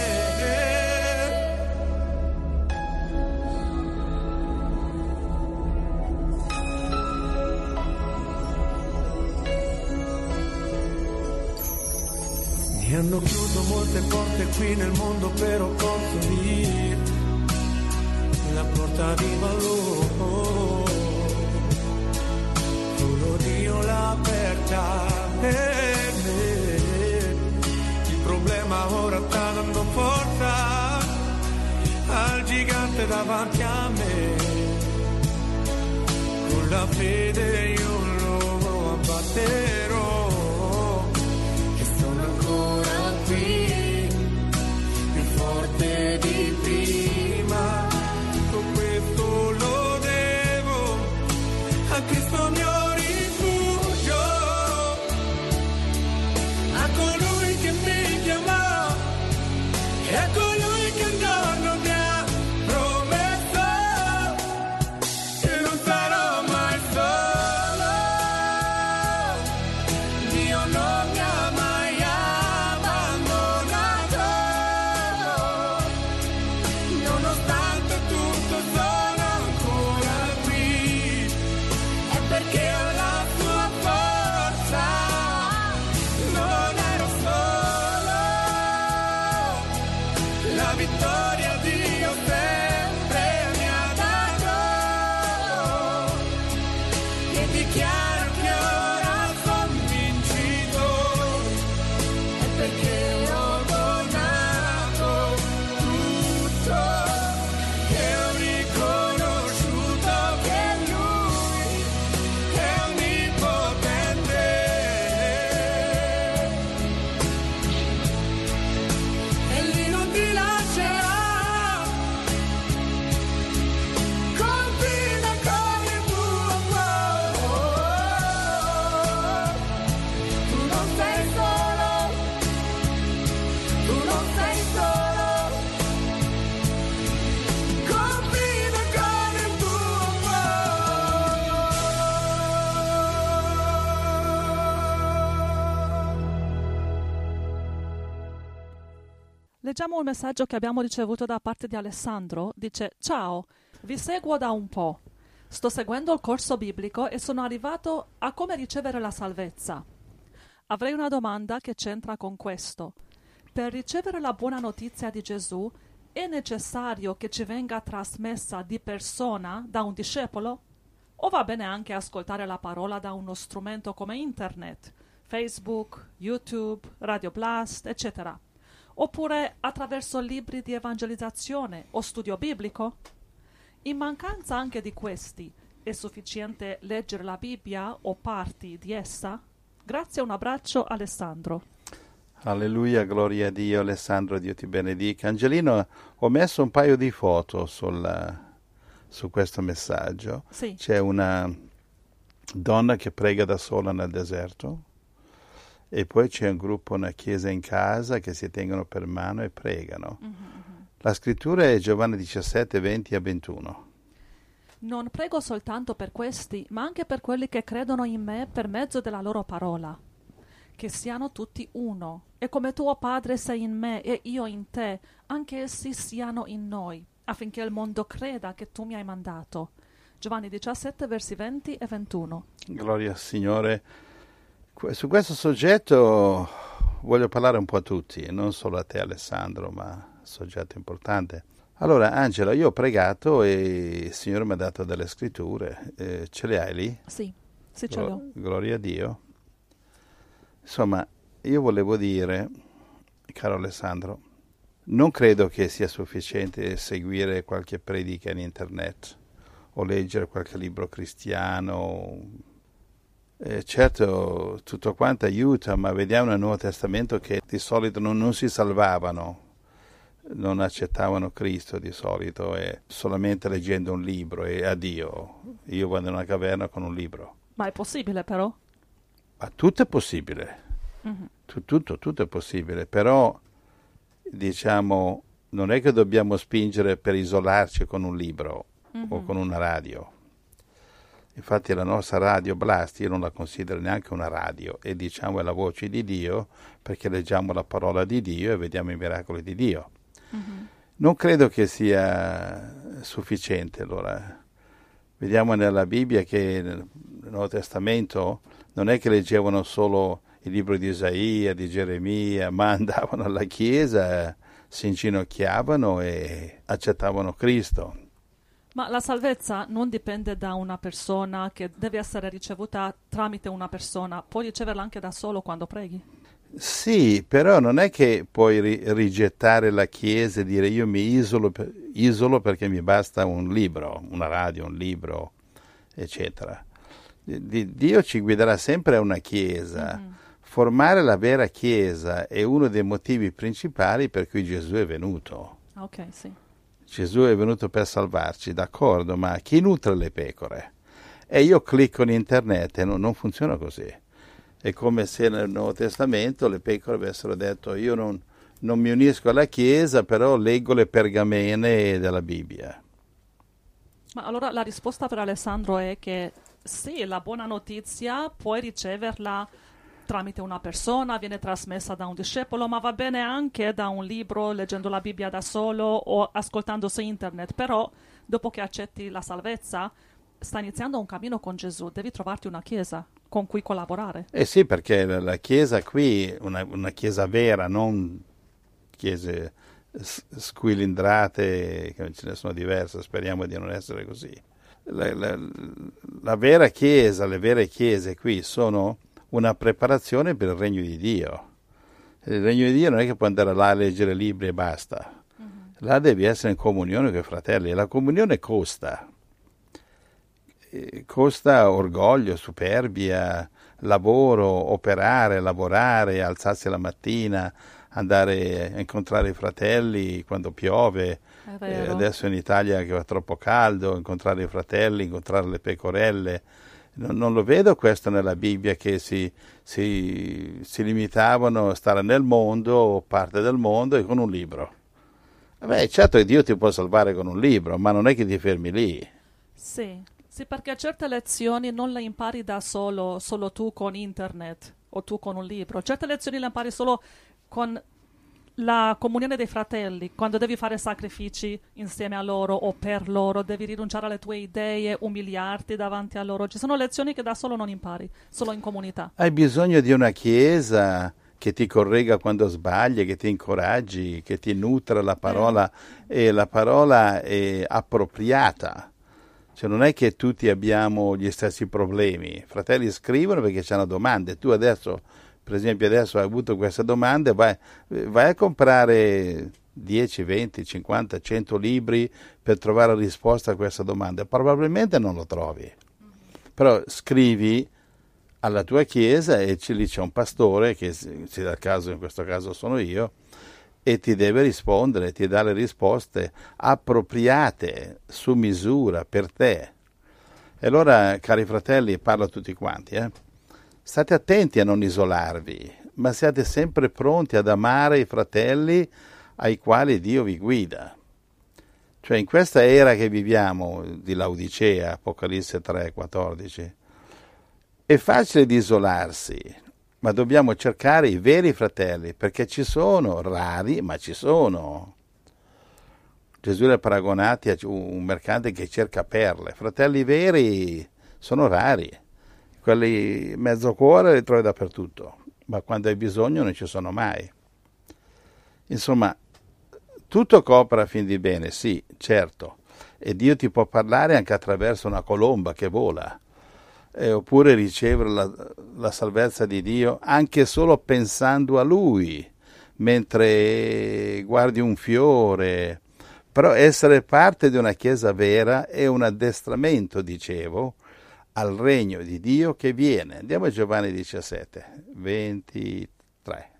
Mi hanno chiuso molte porte qui nel mondo, però posso dire la porta di valore solo Dio l'ha aperta per me. Il problema ora sta dando forza al gigante davanti a me, con la fede io lo abbatterò, e sono ancora qui, Leggiamo un messaggio che abbiamo ricevuto da parte di Alessandro. Dice: ciao, vi seguo da un po'. Sto seguendo il corso biblico e sono arrivato a come ricevere la salvezza. Avrei una domanda che c'entra con questo. Per ricevere la buona notizia di Gesù è necessario che ci venga trasmessa di persona da un discepolo? O va bene anche ascoltare la parola da uno strumento come internet, Facebook, YouTube, Radio Blast, eccetera? Oppure attraverso libri di evangelizzazione o studio biblico? In mancanza anche di questi, è sufficiente leggere la Bibbia o parti di essa? Grazie, un abbraccio, Alessandro. Alleluia, gloria a Dio, Alessandro, Dio ti benedica. Angelino, ho messo un paio di foto su questo messaggio. Sì. C'è una donna che prega da sola nel deserto e poi c'è un gruppo, una chiesa in casa che si tengono per mano e pregano. La scrittura è Giovanni 17, 20 a 21. Non prego soltanto per questi, ma anche per quelli che credono in me per mezzo della loro parola. Che siano tutti uno, e come tuo Padre sei in me e io in te, anche essi siano in noi, affinché il mondo creda che tu mi hai mandato. Giovanni 17, versi 20 e 21. Gloria al Signore. Su questo soggetto voglio parlare un po' a tutti, non solo a te Alessandro, ma soggetto importante. Allora Angela, io ho pregato e il Signore mi ha dato delle scritture, ce le hai lì? Sì, ce l'ho. Gloria a Dio. Insomma, io volevo dire, caro Alessandro, non credo che sia sufficiente seguire qualche predica in internet o leggere qualche libro cristiano. Certo, tutto quanto aiuta, ma vediamo nel Nuovo Testamento che di solito non si salvavano, non accettavano Cristo di solito, e solamente leggendo un libro e addio. Io vado in una caverna con un libro. Ma è possibile però? Ma tutto è possibile, tutto è possibile, però diciamo non è che dobbiamo spingere per isolarci con un libro o con una radio. Infatti la nostra Radio Blast io non la considero neanche una radio, e diciamo è la voce di Dio perché leggiamo la parola di Dio e vediamo i miracoli di Dio. Non credo che sia sufficiente. Allora, vediamo nella Bibbia che nel Nuovo Testamento non è che leggevano solo il libro di Isaia, di Geremia, ma andavano alla chiesa, si inginocchiavano e accettavano Cristo. Ma la salvezza non dipende da una persona che deve essere ricevuta tramite una persona, puoi riceverla anche da solo quando preghi. Sì, però non è che puoi rigettare la Chiesa e dire io mi isolo perché mi basta un libro, una radio, un libro, eccetera. Dio ci guiderà sempre a una Chiesa. Formare la vera Chiesa è uno dei motivi principali per cui Gesù è venuto. Ok, sì. Gesù è venuto per salvarci, d'accordo, ma chi nutre le pecore? E io clicco in internet e non funziona così. È come se nel Nuovo Testamento le pecore avessero detto io non mi unisco alla Chiesa, però leggo le pergamene della Bibbia. Ma allora la risposta per Alessandro è che sì, la buona notizia puoi riceverla tramite una persona, viene trasmessa da un discepolo, ma va bene anche da un libro, leggendo la Bibbia da solo o ascoltando su internet. Però dopo che accetti la salvezza sta iniziando un cammino con Gesù, devi trovarti una chiesa con cui collaborare. Eh sì, perché la chiesa qui, una chiesa vera, non chiese squilindrate, che ce ne sono diverse, speriamo di non essere così. La vera chiesa, le vere chiese qui sono una preparazione per il regno di Dio. Il regno di Dio non è che puoi andare là a leggere libri e basta. Là devi essere in comunione con i fratelli, e la comunione costa orgoglio, superbia, lavoro, operare, lavorare, alzarsi la mattina, andare a incontrare i fratelli quando piove, adesso in Italia che va troppo caldo, incontrare i fratelli, incontrare le pecorelle. Non lo vedo questo nella Bibbia, che si limitavano a stare nel mondo o parte del mondo e con un libro. Beh, certo che Dio ti può salvare con un libro, ma non è che ti fermi lì. Sì, perché certe lezioni non le impari da solo tu con internet o tu con un libro. Certe lezioni le impari solo con la comunione dei fratelli, quando devi fare sacrifici insieme a loro o per loro, devi rinunciare alle tue idee, umiliarti davanti a loro. Ci sono lezioni che da solo non impari, solo in comunità. Hai bisogno di una chiesa che ti corregga quando sbagli, che ti incoraggi, che ti nutra la parola, e la parola è appropriata. Cioè non è che tutti abbiamo gli stessi problemi. I fratelli scrivono perché hanno domande. Tu adesso, per esempio, adesso hai avuto queste domande, vai a comprare 10, 20, 50, 100 libri per trovare risposta a questa domanda. Probabilmente non lo trovi. Però scrivi alla tua chiesa e lì c'è un pastore, che se dal caso, in questo caso sono io, e ti deve rispondere, ti dà le risposte appropriate, su misura, per te. E allora, cari fratelli, parlo a tutti quanti, state attenti a non isolarvi, ma siate sempre pronti ad amare i fratelli ai quali Dio vi guida. Cioè in questa era che viviamo, di Laodicea, Apocalisse 3, 14, è facile di isolarsi, ma dobbiamo cercare i veri fratelli, perché ci sono, rari, ma ci sono. Gesù li ha paragonati a un mercante che cerca perle. Fratelli veri sono rari, quelli mezzo cuore li trovi dappertutto, ma quando hai bisogno non ci sono mai. Insomma, tutto coopera a fin di bene, sì, certo, e Dio ti può parlare anche attraverso una colomba che vola. Oppure ricevere la salvezza di Dio anche solo pensando a Lui, mentre guardi un fiore. Però essere parte di una chiesa vera è un addestramento, dicevo, al regno di Dio che viene. Andiamo a Giovanni 17, 23.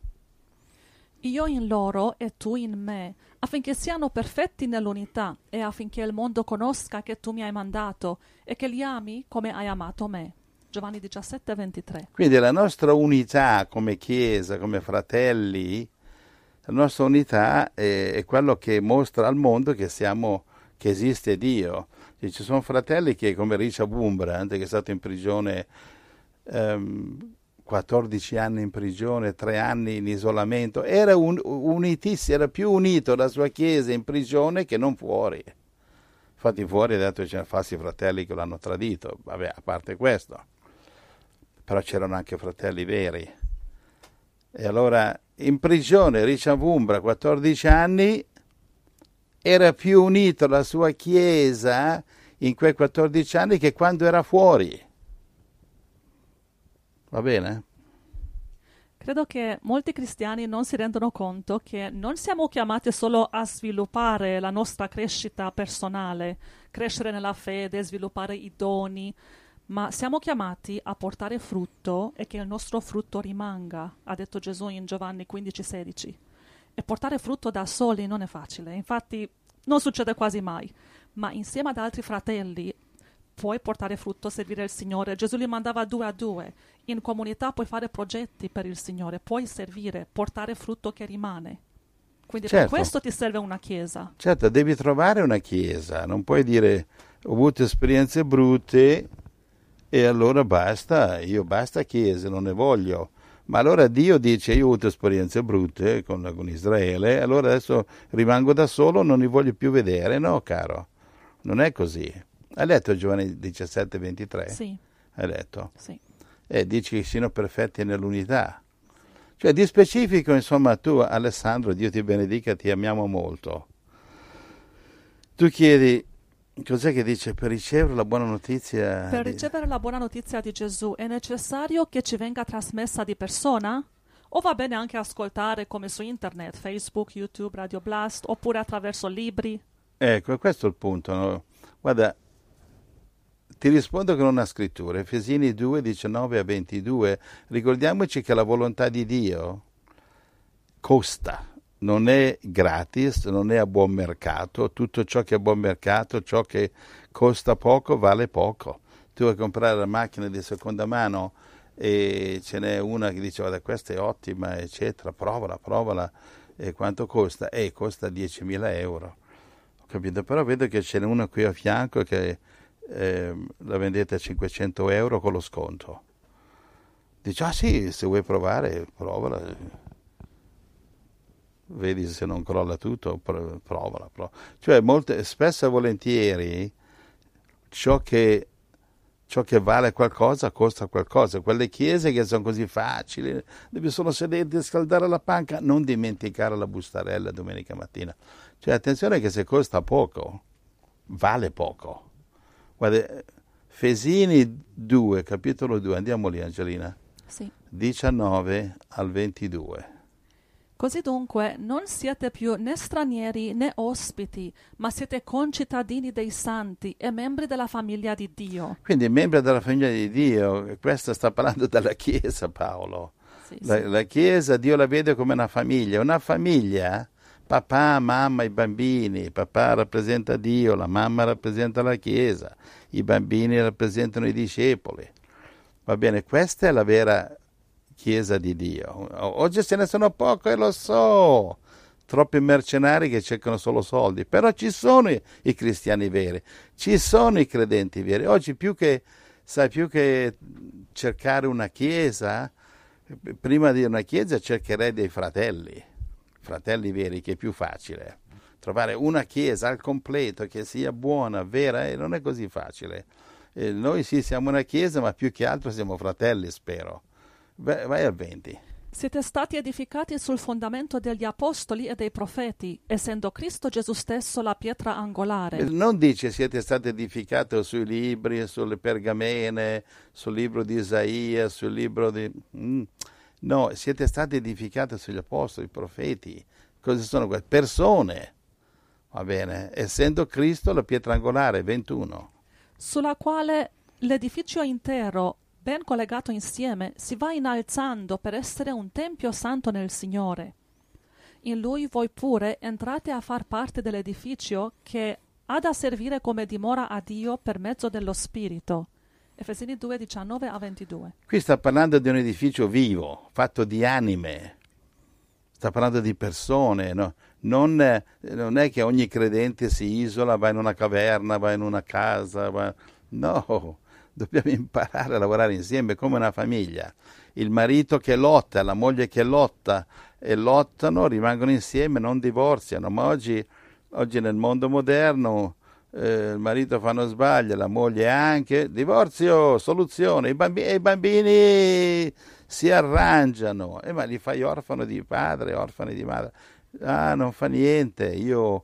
Io in loro e tu in me, affinché siano perfetti nell'unità e affinché il mondo conosca che tu mi hai mandato e che li ami come hai amato me. Giovanni 17, 23. Quindi la nostra unità come Chiesa, come fratelli, la nostra unità è quello che mostra al mondo che esiste Dio. Ci sono fratelli che, come Richard Wurmbrand, che è stato in prigione 14 anni in prigione, 3 anni in isolamento, era unitissimo, era più unito alla sua chiesa in prigione che non fuori. Infatti fuori ha detto che c'erano falsi fratelli che l'hanno tradito, vabbè, a parte questo. Però c'erano anche fratelli veri. E allora in prigione Richard Wurmbrand, 14 anni, era più unito alla sua chiesa in quei 14 anni che quando era fuori. Va bene? Credo che molti cristiani non si rendono conto che non siamo chiamati solo a sviluppare la nostra crescita personale, crescere nella fede, sviluppare i doni, ma siamo chiamati a portare frutto e che il nostro frutto rimanga, ha detto Gesù in Giovanni 15,16. E portare frutto da soli non è facile, infatti non succede quasi mai, ma insieme ad altri fratelli puoi portare frutto, servire il Signore. Gesù li mandava 2 a 2. In comunità puoi fare progetti per il Signore, puoi servire, portare frutto che rimane. Quindi certo, per questo ti serve una chiesa. Certo, devi trovare una chiesa, non puoi dire ho avuto esperienze brutte e allora basta chiese, non ne voglio. Ma allora Dio dice io ho avuto esperienze brutte con Israele, allora adesso rimango da solo, non li voglio più vedere. No, caro, non è così. Hai letto Giovanni 17, 23? Sì. Hai letto? Sì. Dici che siano perfetti nell'unità. Cioè di specifico, insomma, tu Alessandro, Dio ti benedica, ti amiamo molto. Tu chiedi, cos'è che dice, per ricevere la buona notizia? Per ricevere la buona notizia di Gesù è necessario che ci venga trasmessa di persona? O va bene anche ascoltare come su internet, Facebook, YouTube, Radio Blast, oppure attraverso libri? Ecco, questo è il punto, no? Guarda, ti rispondo con una scrittura, Efesini 2, 19 a 22. Ricordiamoci che la volontà di Dio costa, non è gratis, non è a buon mercato. Tutto ciò che è a buon mercato, ciò che costa poco, vale poco. Tu vuoi comprare la macchina di seconda mano e ce n'è una che dice guarda questa è ottima, eccetera, provala, e quanto costa? Costa 10.000 euro. Ho capito, però vedo che ce n'è una qui a fianco che la vendete a 500 euro con lo sconto. Dice, sì, se vuoi provare, provala. vedi se non crolla tutto, provala. Cioè, spesso e volentieri ciò che vale qualcosa costa qualcosa. Quelle chiese che sono così facili, devi solo sederti e scaldare la panca, non dimenticare la bustarella domenica mattina. Cioè, attenzione che se costa poco, vale poco. Guarda, Efesini 2, capitolo 2, andiamo lì Angelina, Sì. 19 al 22. Così dunque non siete più né stranieri né ospiti, ma siete concittadini dei santi e membri della famiglia di Dio. Quindi membri della famiglia di Dio, questo sta parlando della Chiesa, Paolo. Sì, La Chiesa, Dio la vede come una famiglia, papà, mamma, i bambini, papà rappresenta Dio, la mamma rappresenta la Chiesa, i bambini rappresentano i discepoli. Va bene, questa è la vera Chiesa di Dio. Oggi ce ne sono poco e lo so, troppi mercenari che cercano solo soldi, però ci sono i cristiani veri, ci sono i credenti veri. Oggi più che cercare una Chiesa, prima di una Chiesa cercherei dei fratelli veri, che è più facile. Trovare una Chiesa al completo che sia buona, vera, non è così facile. Noi sì siamo una Chiesa, ma più che altro siamo fratelli, spero. Vai al 20. Siete stati edificati sul fondamento degli apostoli e dei profeti, essendo Cristo Gesù stesso la pietra angolare. Non dice siete stati edificati sui libri, sulle pergamene, sul libro di Isaia, sul libro di... No, siete stati edificati sugli apostoli, i profeti. Cosa sono queste? Persone. Va bene? Essendo Cristo la pietra angolare, 21. Sulla quale l'edificio intero, ben collegato insieme, si va innalzando per essere un tempio santo nel Signore. In Lui voi pure entrate a far parte dell'edificio che ha da servire come dimora a Dio per mezzo dello Spirito. Efesini 2, 19 a 22. Qui sta parlando di un edificio vivo, fatto di anime. Sta parlando di persone, no? Non è che ogni credente si isola, va in una caverna, va in una casa, no, dobbiamo imparare a lavorare insieme come una famiglia. Il marito che lotta, la moglie che lotta e lottano, rimangono insieme, non divorziano. Ma oggi nel mondo moderno il marito fa uno sbaglio, la moglie anche, divorzio, soluzione, i bambini si arrangiano, ma li fai orfano di padre, orfani di madre. Ah, non fa niente, io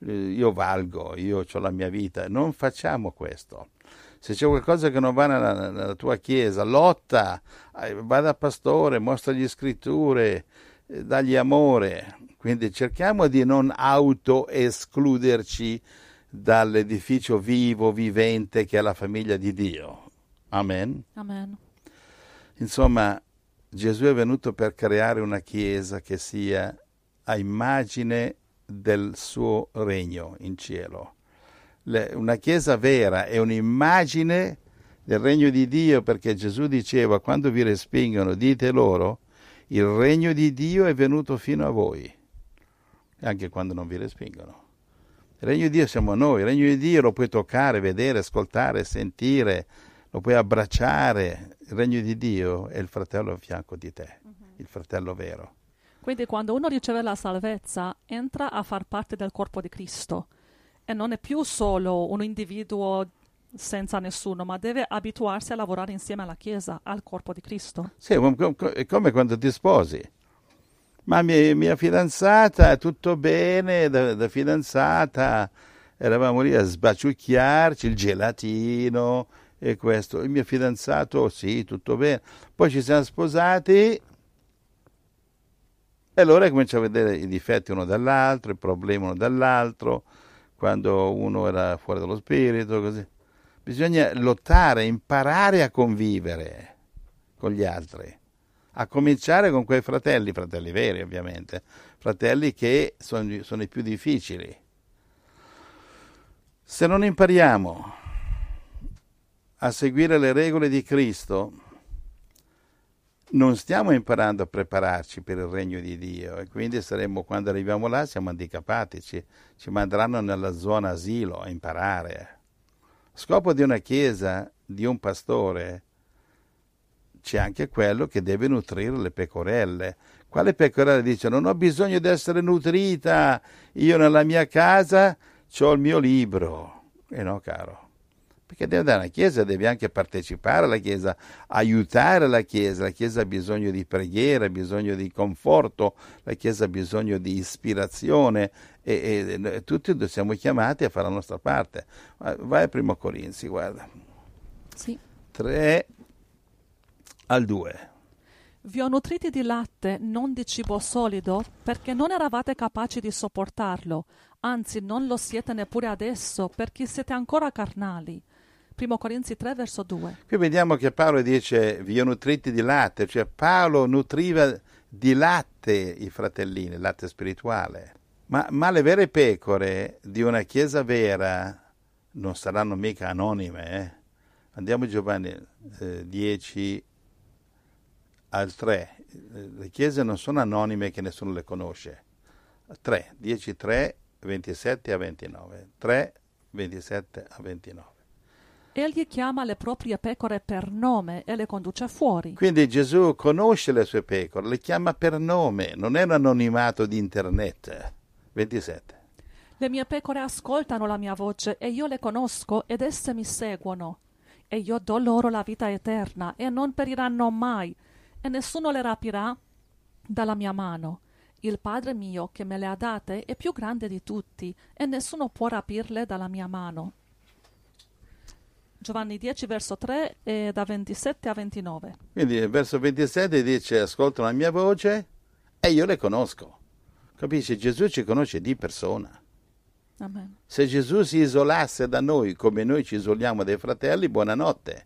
valgo, io ho la mia vita. Non facciamo questo. Se c'è qualcosa che non va nella tua chiesa, lotta, va da pastore, mostragli scritture, dagli amore. Quindi cerchiamo di non auto-escluderci dall'edificio vivo, vivente che è la famiglia di Dio. Amen. Amen. Insomma, Gesù è venuto per creare una chiesa che sia a immagine del suo regno in cielo. Una chiesa vera è un'immagine del regno di Dio, perché Gesù diceva: quando vi respingono dite loro il regno di Dio è venuto fino a voi, anche quando non vi respingono. Il regno di Dio siamo noi, il regno di Dio lo puoi toccare, vedere, ascoltare, sentire, lo puoi abbracciare. Il regno di Dio è il fratello a fianco di te, il fratello vero. Quindi quando uno riceve la salvezza entra a far parte del corpo di Cristo e non è più solo un individuo senza nessuno, ma deve abituarsi a lavorare insieme alla Chiesa, al corpo di Cristo. Sì, è come quando ti sposi. Ma mia fidanzata, tutto bene, da fidanzata eravamo lì a sbaciucchiarci, il gelatino e questo. Il mio fidanzato, sì, tutto bene. Poi ci siamo sposati e allora comincia a vedere i difetti uno dall'altro, i problemi uno dall'altro, quando uno era fuori dallo spirito, così. Bisogna lottare, imparare a convivere con gli altri. A cominciare con quei fratelli veri ovviamente, fratelli che sono i più difficili. Se non impariamo a seguire le regole di Cristo, non stiamo imparando a prepararci per il regno di Dio, e quindi quando arriviamo là siamo handicappati, ci manderanno nella zona asilo a imparare. Scopo di una chiesa, di un pastore, c'è anche quello che deve nutrire le pecorelle. Quale pecorella dice: non ho bisogno di essere nutrita, io nella mia casa c'ho il mio libro. E no, caro, perché deve andare alla chiesa, devi anche partecipare alla chiesa, aiutare la chiesa ha bisogno di preghiera, ha bisogno di conforto, la chiesa ha bisogno di ispirazione e tutti siamo chiamati a fare la nostra parte. Vai a Primo Corinzi, guarda. Sì. 3 al 2. Vi ho nutriti di latte, non di cibo solido, perché non eravate capaci di sopportarlo, anzi non lo siete neppure adesso, perché siete ancora carnali. Primo Corinzi 3, verso 2. Qui vediamo che Paolo dice: vi ho nutriti di latte, cioè Paolo nutriva di latte i fratellini, latte spirituale. Ma le vere pecore di una chiesa vera non saranno mica anonime. Andiamo a Giovanni 10 al 3. Le chiese non sono anonime che nessuno le conosce. 3, 10, 3, 27 a 29. 3, 27 a 29. Egli chiama le proprie pecore per nome e le conduce fuori. Quindi Gesù conosce le sue pecore, le chiama per nome, non è un anonimato di internet. 27. Le mie pecore ascoltano la mia voce e io le conosco ed esse mi seguono. E io do loro la vita eterna e non periranno mai, e nessuno le rapirà dalla mia mano. Il Padre mio che me le ha date è più grande di tutti e nessuno può rapirle dalla mia mano. Giovanni 10 verso 3 e da 27 a 29. Quindi nel verso 27 dice: ascoltano la mia voce e io le conosco. Capisci? Gesù ci conosce di persona. Amen. Se Gesù si isolasse da noi come noi ci isoliamo dai fratelli, buonanotte.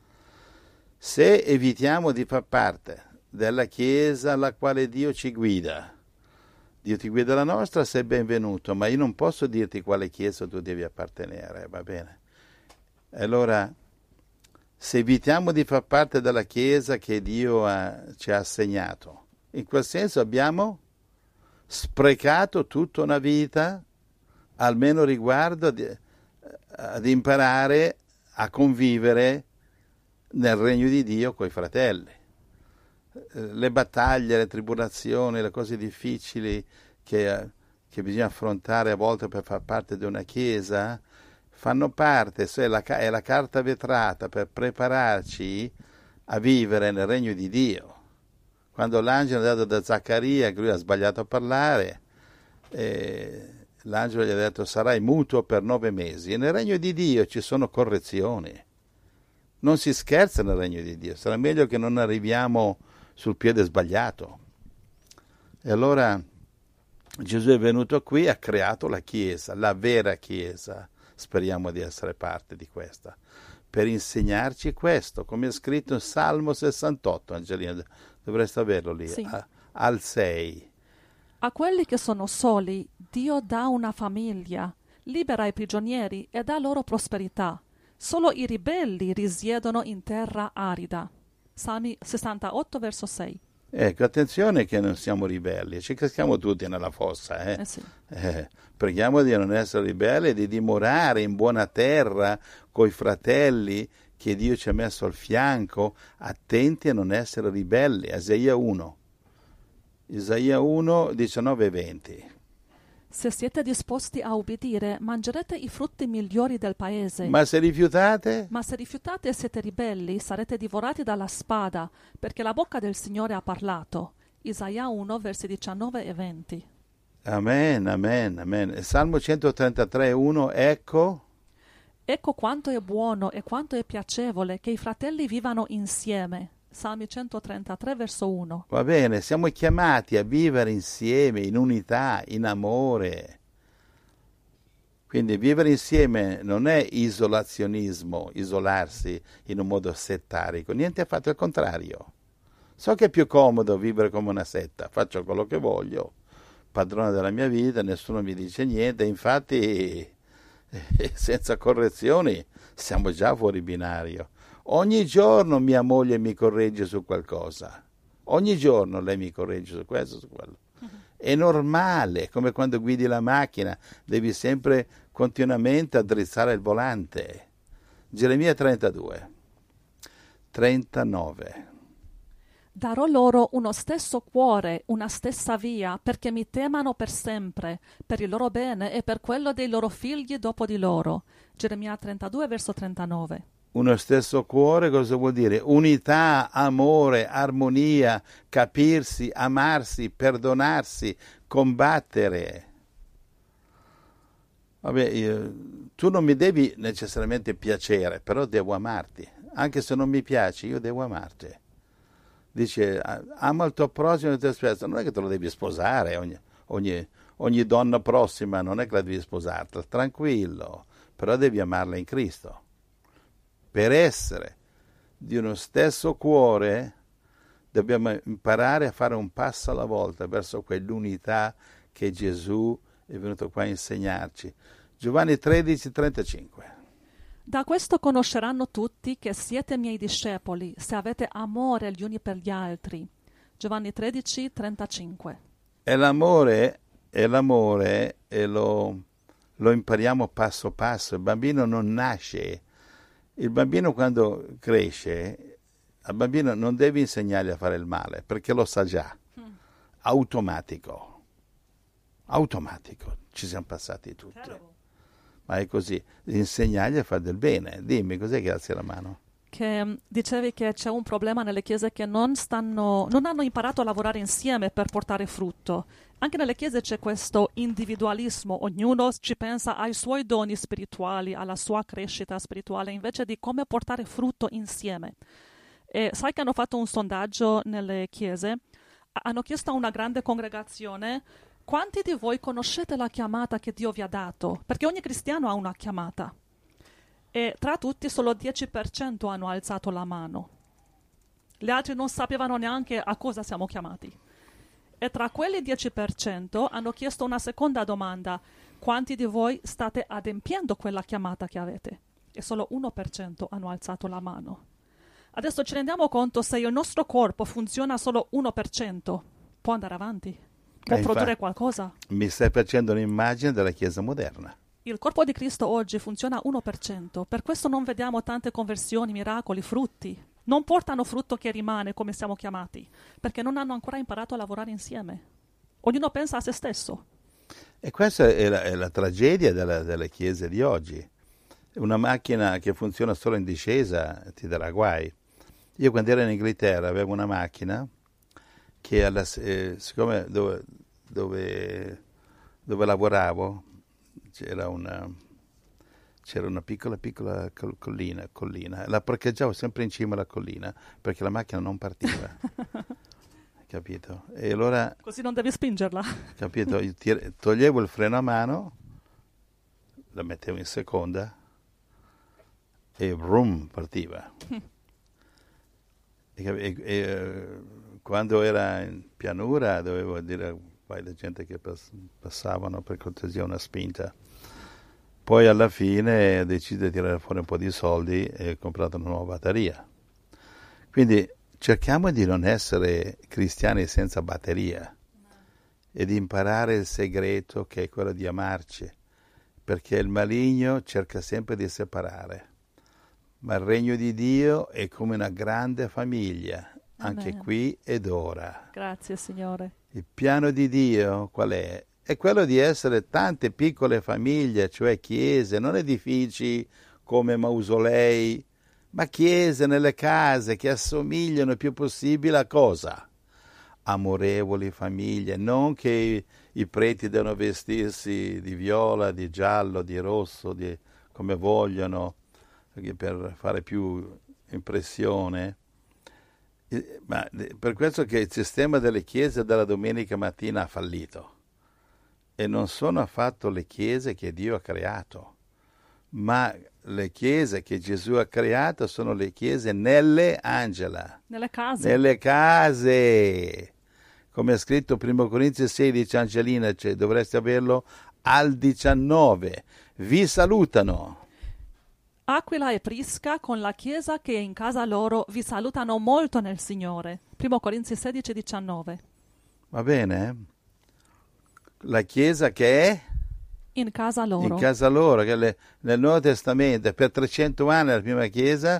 Se evitiamo di far parte della Chiesa alla quale Dio ci guida, Dio ti guida la nostra, sei benvenuto, ma io non posso dirti quale Chiesa tu devi appartenere, va bene? Allora, se evitiamo di far parte della Chiesa che Dio ci ha assegnato, in quel senso abbiamo sprecato tutta una vita, almeno riguardo ad imparare a convivere nel regno di Dio coi fratelli. Le battaglie, le tribolazioni, le cose difficili che bisogna affrontare a volte per far parte di una Chiesa fanno parte, è la carta vetrata per prepararci a vivere nel regno di Dio. Quando l'angelo è andato da Zaccaria, che lui ha sbagliato a parlare, l'angelo gli ha detto: sarai muto per 9 mesi. E nel regno di Dio ci sono correzioni. Non si scherza nel regno di Dio. Sarà meglio che non arriviamo sul piede sbagliato. E allora Gesù è venuto qui, ha creato la Chiesa, la vera Chiesa. Speriamo di essere parte di questa, per insegnarci questo, come è scritto in Salmo 68, Angelina, dovreste averlo lì, sì. Al 6. A quelli che sono soli, Dio dà una famiglia, libera i prigionieri e dà loro prosperità. Solo i ribelli risiedono in terra arida. Salmi 68, verso 6. Ecco, attenzione che non siamo ribelli, ci caschiamo tutti nella fossa. Sì. Preghiamo di non essere ribelli e di dimorare in buona terra coi fratelli che Dio ci ha messo al fianco, attenti a non essere ribelli. Isaia 1, 19 e 20. Se siete disposti a ubbidire, mangerete i frutti migliori del paese. Ma se rifiutate? Ma se rifiutate e siete ribelli, sarete divorati dalla spada, perché la bocca del Signore ha parlato. Isaia 1, versi 19 e 20. Amen, amen, amen. Salmo 133, 1, ecco. Ecco quanto è buono e quanto è piacevole che i fratelli vivano insieme. Salmi 133, verso 1. Va bene, siamo chiamati a vivere insieme, in unità, in amore. Quindi vivere insieme non è isolazionismo, isolarsi in un modo settarico, niente affatto, al contrario. So che è più comodo vivere come una setta, faccio quello che voglio, padrone della mia vita, nessuno mi dice niente, infatti senza correzioni siamo già fuori binario. Ogni giorno mia moglie mi corregge su qualcosa, ogni giorno lei mi corregge su questo, su quello. È normale, come quando guidi la macchina, devi sempre continuamente addrizzare il volante. Geremia 32, 39. Darò loro uno stesso cuore, una stessa via, perché mi temano per sempre, per il loro bene e per quello dei loro figli dopo di loro. Geremia 32, verso 39. Uno stesso cuore cosa vuol dire? Unità, amore, armonia, capirsi, amarsi, perdonarsi, combattere. Vabbè, tu non mi devi necessariamente piacere, però devo amarti. Anche se non mi piaci, io devo amarti. Dice, ama il tuo prossimo e il tuo sposo. Non è che te lo devi sposare, ogni donna prossima, non è che la devi sposarti, tranquillo, però devi amarla in Cristo. Per essere di uno stesso cuore dobbiamo imparare a fare un passo alla volta verso quell'unità che Gesù è venuto qua a insegnarci. Giovanni 13, 35. Da questo conosceranno tutti che siete miei discepoli, se avete amore gli uni per gli altri. Giovanni 13, 35. E l'amore e lo impariamo passo passo. Il bambino non nasce. Il bambino quando cresce, al bambino non devi insegnargli a fare il male, perché lo sa già. Automatico. Ci siamo passati tutti. Ma è così, insegnargli a fare del bene. Dimmi, cos'è che alzi la mano? Che dicevi che c'è un problema nelle chiese che non hanno imparato a lavorare insieme per portare frutto. Anche nelle chiese c'è questo individualismo, ognuno ci pensa ai suoi doni spirituali, alla sua crescita spirituale, invece di come portare frutto insieme. E sai che hanno fatto un sondaggio nelle chiese? Hanno chiesto a una grande congregazione: quanti di voi conoscete la chiamata che Dio vi ha dato? Perché ogni cristiano ha una chiamata. E tra tutti solo 10% hanno alzato la mano. Gli altri non sapevano neanche a cosa siamo chiamati. E tra quelli 10% hanno chiesto una seconda domanda: quanti di voi state adempiendo quella chiamata che avete? E solo 1% hanno alzato la mano. Adesso ci rendiamo conto, se il nostro corpo funziona solo 1%, può andare avanti? Può produrre qualcosa? Mi stai facendo un'immagine della Chiesa moderna. Il corpo di Cristo oggi funziona 1%, per questo non vediamo tante conversioni, miracoli, frutti. Non portano frutto che rimane come siamo chiamati, perché non hanno ancora imparato a lavorare insieme. Ognuno pensa a se stesso. E questa è la tragedia delle chiese di oggi. Una macchina che funziona solo in discesa ti darà guai. Io quando ero in Inghilterra avevo una macchina che siccome dove lavoravo c'era una piccola collina, la parcheggiavo sempre in cima alla collina perché la macchina non partiva. Capito? E allora, così non devi spingerla. Capito? Io toglievo il freno a mano, la mettevo in seconda e vroom, partiva. Quando era in pianura dovevo dire alla gente che passavano per cortesia una spinta. Poi alla fine ho deciso di tirare fuori un po' di soldi e ho comprato una nuova batteria. Quindi cerchiamo di non essere cristiani senza batteria e di imparare il segreto che è quello di amarci, perché il maligno cerca sempre di separare. Ma il regno di Dio è come una grande famiglia, anche qui ed ora. Grazie, Signore. Il piano di Dio qual è? È quello di essere tante piccole famiglie, cioè chiese, non edifici come mausolei, ma chiese nelle case che assomigliano il più possibile a cosa? Amorevoli famiglie, non che i preti devono vestirsi di viola, di giallo, di rosso, come vogliono, per fare più impressione. Ma per questo che il sistema delle chiese della domenica mattina ha fallito. E non sono affatto le chiese che Dio ha creato, ma le chiese che Gesù ha creato sono le chiese nelle case. Nelle case. Come è scritto 1 Corinzi 16, Angelina, dovreste averlo al 19. Vi salutano Aquila e Prisca con la chiesa che è in casa loro vi salutano molto nel Signore. 1 Corinzi 16, 19. Va bene? La chiesa che è? In casa loro. In casa loro, che nel Nuovo Testamento per 300 anni la prima chiesa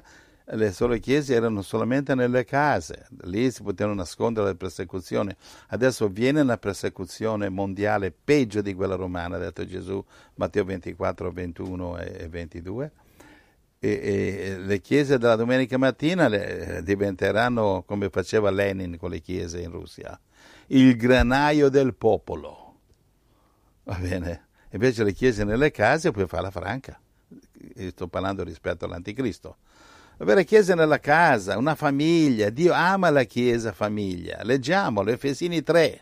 le sole chiese erano solamente nelle case, lì si potevano nascondere le persecuzioni. Adesso viene una persecuzione mondiale peggio di quella romana, ha detto Gesù, Matteo 24, 21 e 22. E le chiese della domenica mattina diventeranno come faceva Lenin con le chiese in Russia, il granaio del popolo. Va bene? Invece le chiese nelle case puoi farla franca. Io sto parlando rispetto all'anticristo. Avere chiesa nella casa, una famiglia, Dio ama la chiesa famiglia. Leggiamolo, Efesini 3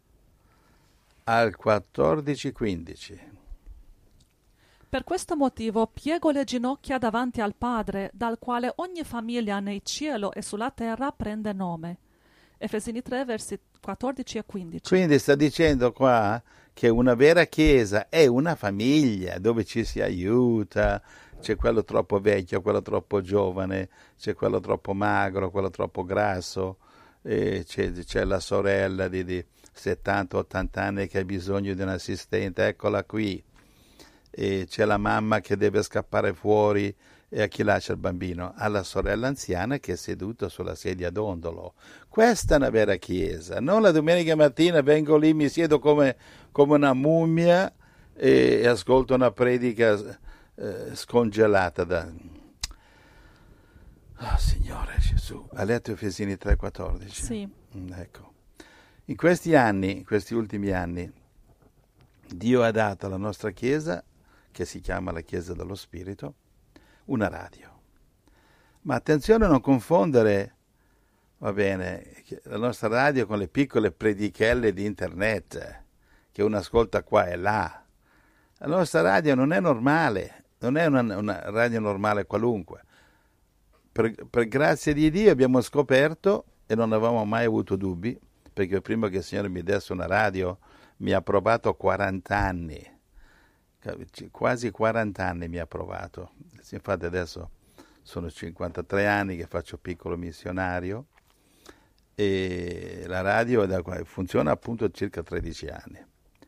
al 14-15. Per questo motivo piego le ginocchia davanti al Padre, dal quale ogni famiglia nel cielo e sulla terra prende nome. Efesini 3, versi 14 e 15. Quindi sta dicendo qua che una vera chiesa è una famiglia dove ci si aiuta. C'è quello troppo vecchio, quello troppo giovane, c'è quello troppo magro, quello troppo grasso, c'è la sorella di 70-80 anni che ha bisogno di un assistente, eccola qui. E c'è la mamma che deve scappare fuori e a chi lascia il bambino? Alla sorella anziana che è seduta sulla sedia a dondolo. Questa è una vera chiesa. Non la domenica mattina vengo lì, mi siedo come una mummia e ascolto una predica scongelata da... Oh, Signore Gesù. Ha letto Efesini 3,14? Sì. Ecco. In questi ultimi anni, Dio ha dato alla nostra Chiesa, che si chiama la Chiesa dello Spirito, una radio. Ma attenzione a non confondere, va bene, la nostra radio con le piccole predichelle di internet, che uno ascolta qua e là. La nostra radio non è normale, non è una radio normale qualunque. Per grazia di Dio abbiamo scoperto, e non avevamo mai avuto dubbi, perché prima che il Signore mi desse una radio mi ha provato 40 anni, quasi 40 anni mi ha provato. Infatti adesso sono 53 anni che faccio piccolo missionario e la radio funziona appunto circa 13 anni.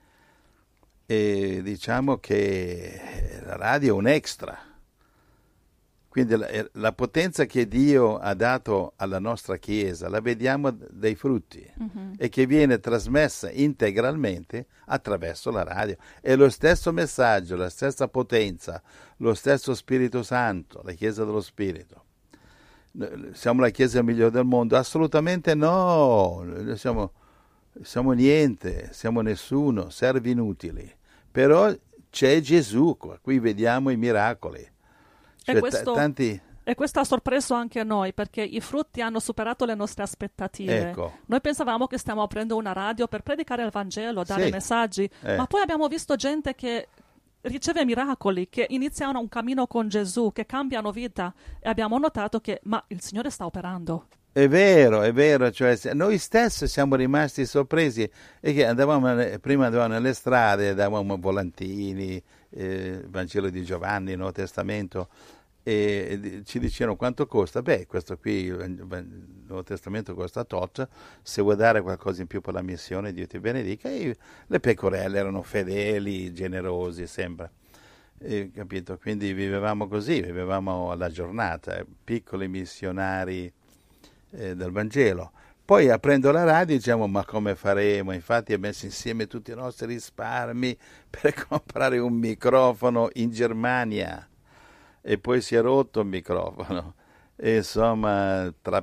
E diciamo che la radio è un extra. Quindi la potenza che Dio ha dato alla nostra Chiesa la vediamo dai frutti e che viene trasmessa integralmente attraverso la radio. È lo stesso messaggio, la stessa potenza, lo stesso Spirito Santo, la Chiesa dello Spirito. Siamo la Chiesa migliore del mondo? Assolutamente no, siamo niente, siamo nessuno, servi inutili. Però c'è Gesù, qui vediamo i miracoli. E questo ha sorpreso anche noi, perché i frutti hanno superato le nostre aspettative. Ecco. Noi pensavamo che stiamo aprendo una radio per predicare il Vangelo, dare messaggi, ma poi abbiamo visto gente che riceve miracoli, che iniziano un cammino con Gesù, che cambiano vita, e abbiamo notato che il Signore sta operando. È vero, cioè noi stessi siamo rimasti sorpresi e che prima andavamo nelle strade, davamo volantini, Vangelo di Giovanni, Nuovo Testamento, e ci dicevano quanto costa. Questo qui, il Nuovo Testamento costa tot, se vuoi dare qualcosa in più per la missione, Dio ti benedica. E le pecorelle erano fedeli, generosi, sempre. Capito? Quindi vivevamo così, vivevamo alla giornata, piccoli missionari del Vangelo. Poi aprendo la radio diciamo ma come faremo? Infatti abbiamo messo insieme tutti i nostri risparmi per comprare un microfono in Germania e poi si è rotto il microfono e insomma tra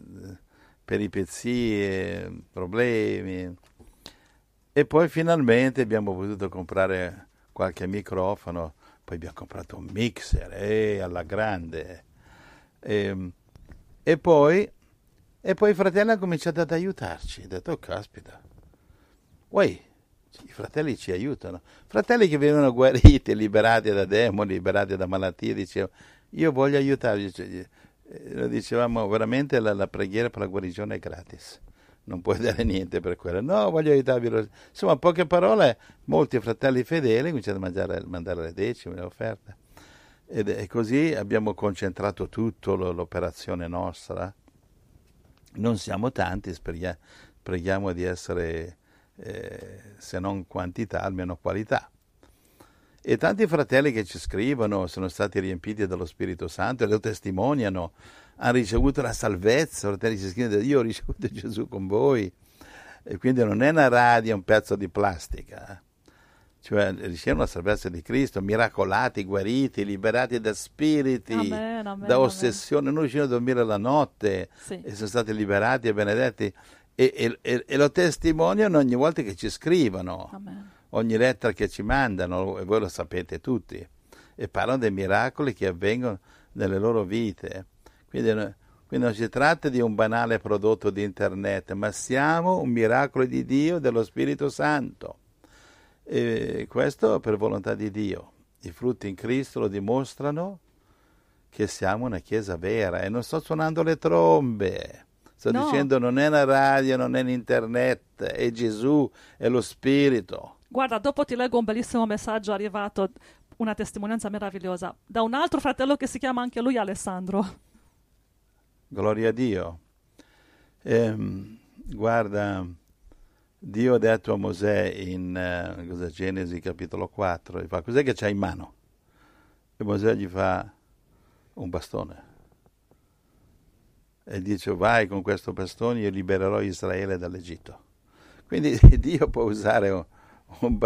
peripezie, problemi, e poi finalmente abbiamo potuto comprare qualche microfono, poi abbiamo comprato un mixer alla grande e poi i fratelli hanno cominciato ad aiutarci. Ho detto, oh, caspita, i fratelli ci aiutano. Fratelli che venivano guariti, liberati da demoni, liberati da malattie, dicevano, io voglio aiutarvi. Lo dicevamo, veramente la preghiera per la guarigione è gratis. Non puoi dare niente per quello. No, voglio aiutarvi. Insomma, in poche parole, molti fratelli fedeli cominciano a mandare le decime, le offerte. E così abbiamo concentrato tutto l'operazione nostra. Non siamo tanti, preghiamo di essere, se non quantità, almeno qualità. E tanti fratelli che ci scrivono sono stati riempiti dallo Spirito Santo e lo testimoniano. hanno ricevuto la salvezza, fratelli, si scrive, io ho ricevuto Gesù con voi, e quindi non è una radio, un pezzo di plastica, cioè ricevono la salvezza di Cristo, miracolati, guariti, liberati da spiriti, Amen, da ossessione, non riuscivano a dormire la notte, Sì. e sono stati liberati e benedetti, e lo testimoniano ogni volta che ci scrivono, Amen. ogni lettera che ci mandano, e voi lo sapete tutti, e parlano dei miracoli che avvengono nelle loro vite. Quindi non si tratta di un banale prodotto di internet, ma siamo un miracolo di Dio, dello Spirito Santo. E questo per volontà di Dio. I frutti in Cristo lo dimostrano che siamo una chiesa vera. E non sto suonando le trombe. Sto dicendo non è una radio, non è internet, è Gesù, è lo Spirito. Guarda, dopo ti leggo un bellissimo messaggio arrivato, una testimonianza meravigliosa, da un altro fratello che si chiama anche lui Alessandro. Gloria a Dio. Guarda, Dio ha detto a Mosè in Genesi capitolo 4, gli fa, cos'è che c'hai in mano? E Mosè gli fa un bastone. E dice, vai con questo bastone, io libererò Israele dall'Egitto. Quindi Dio può usare un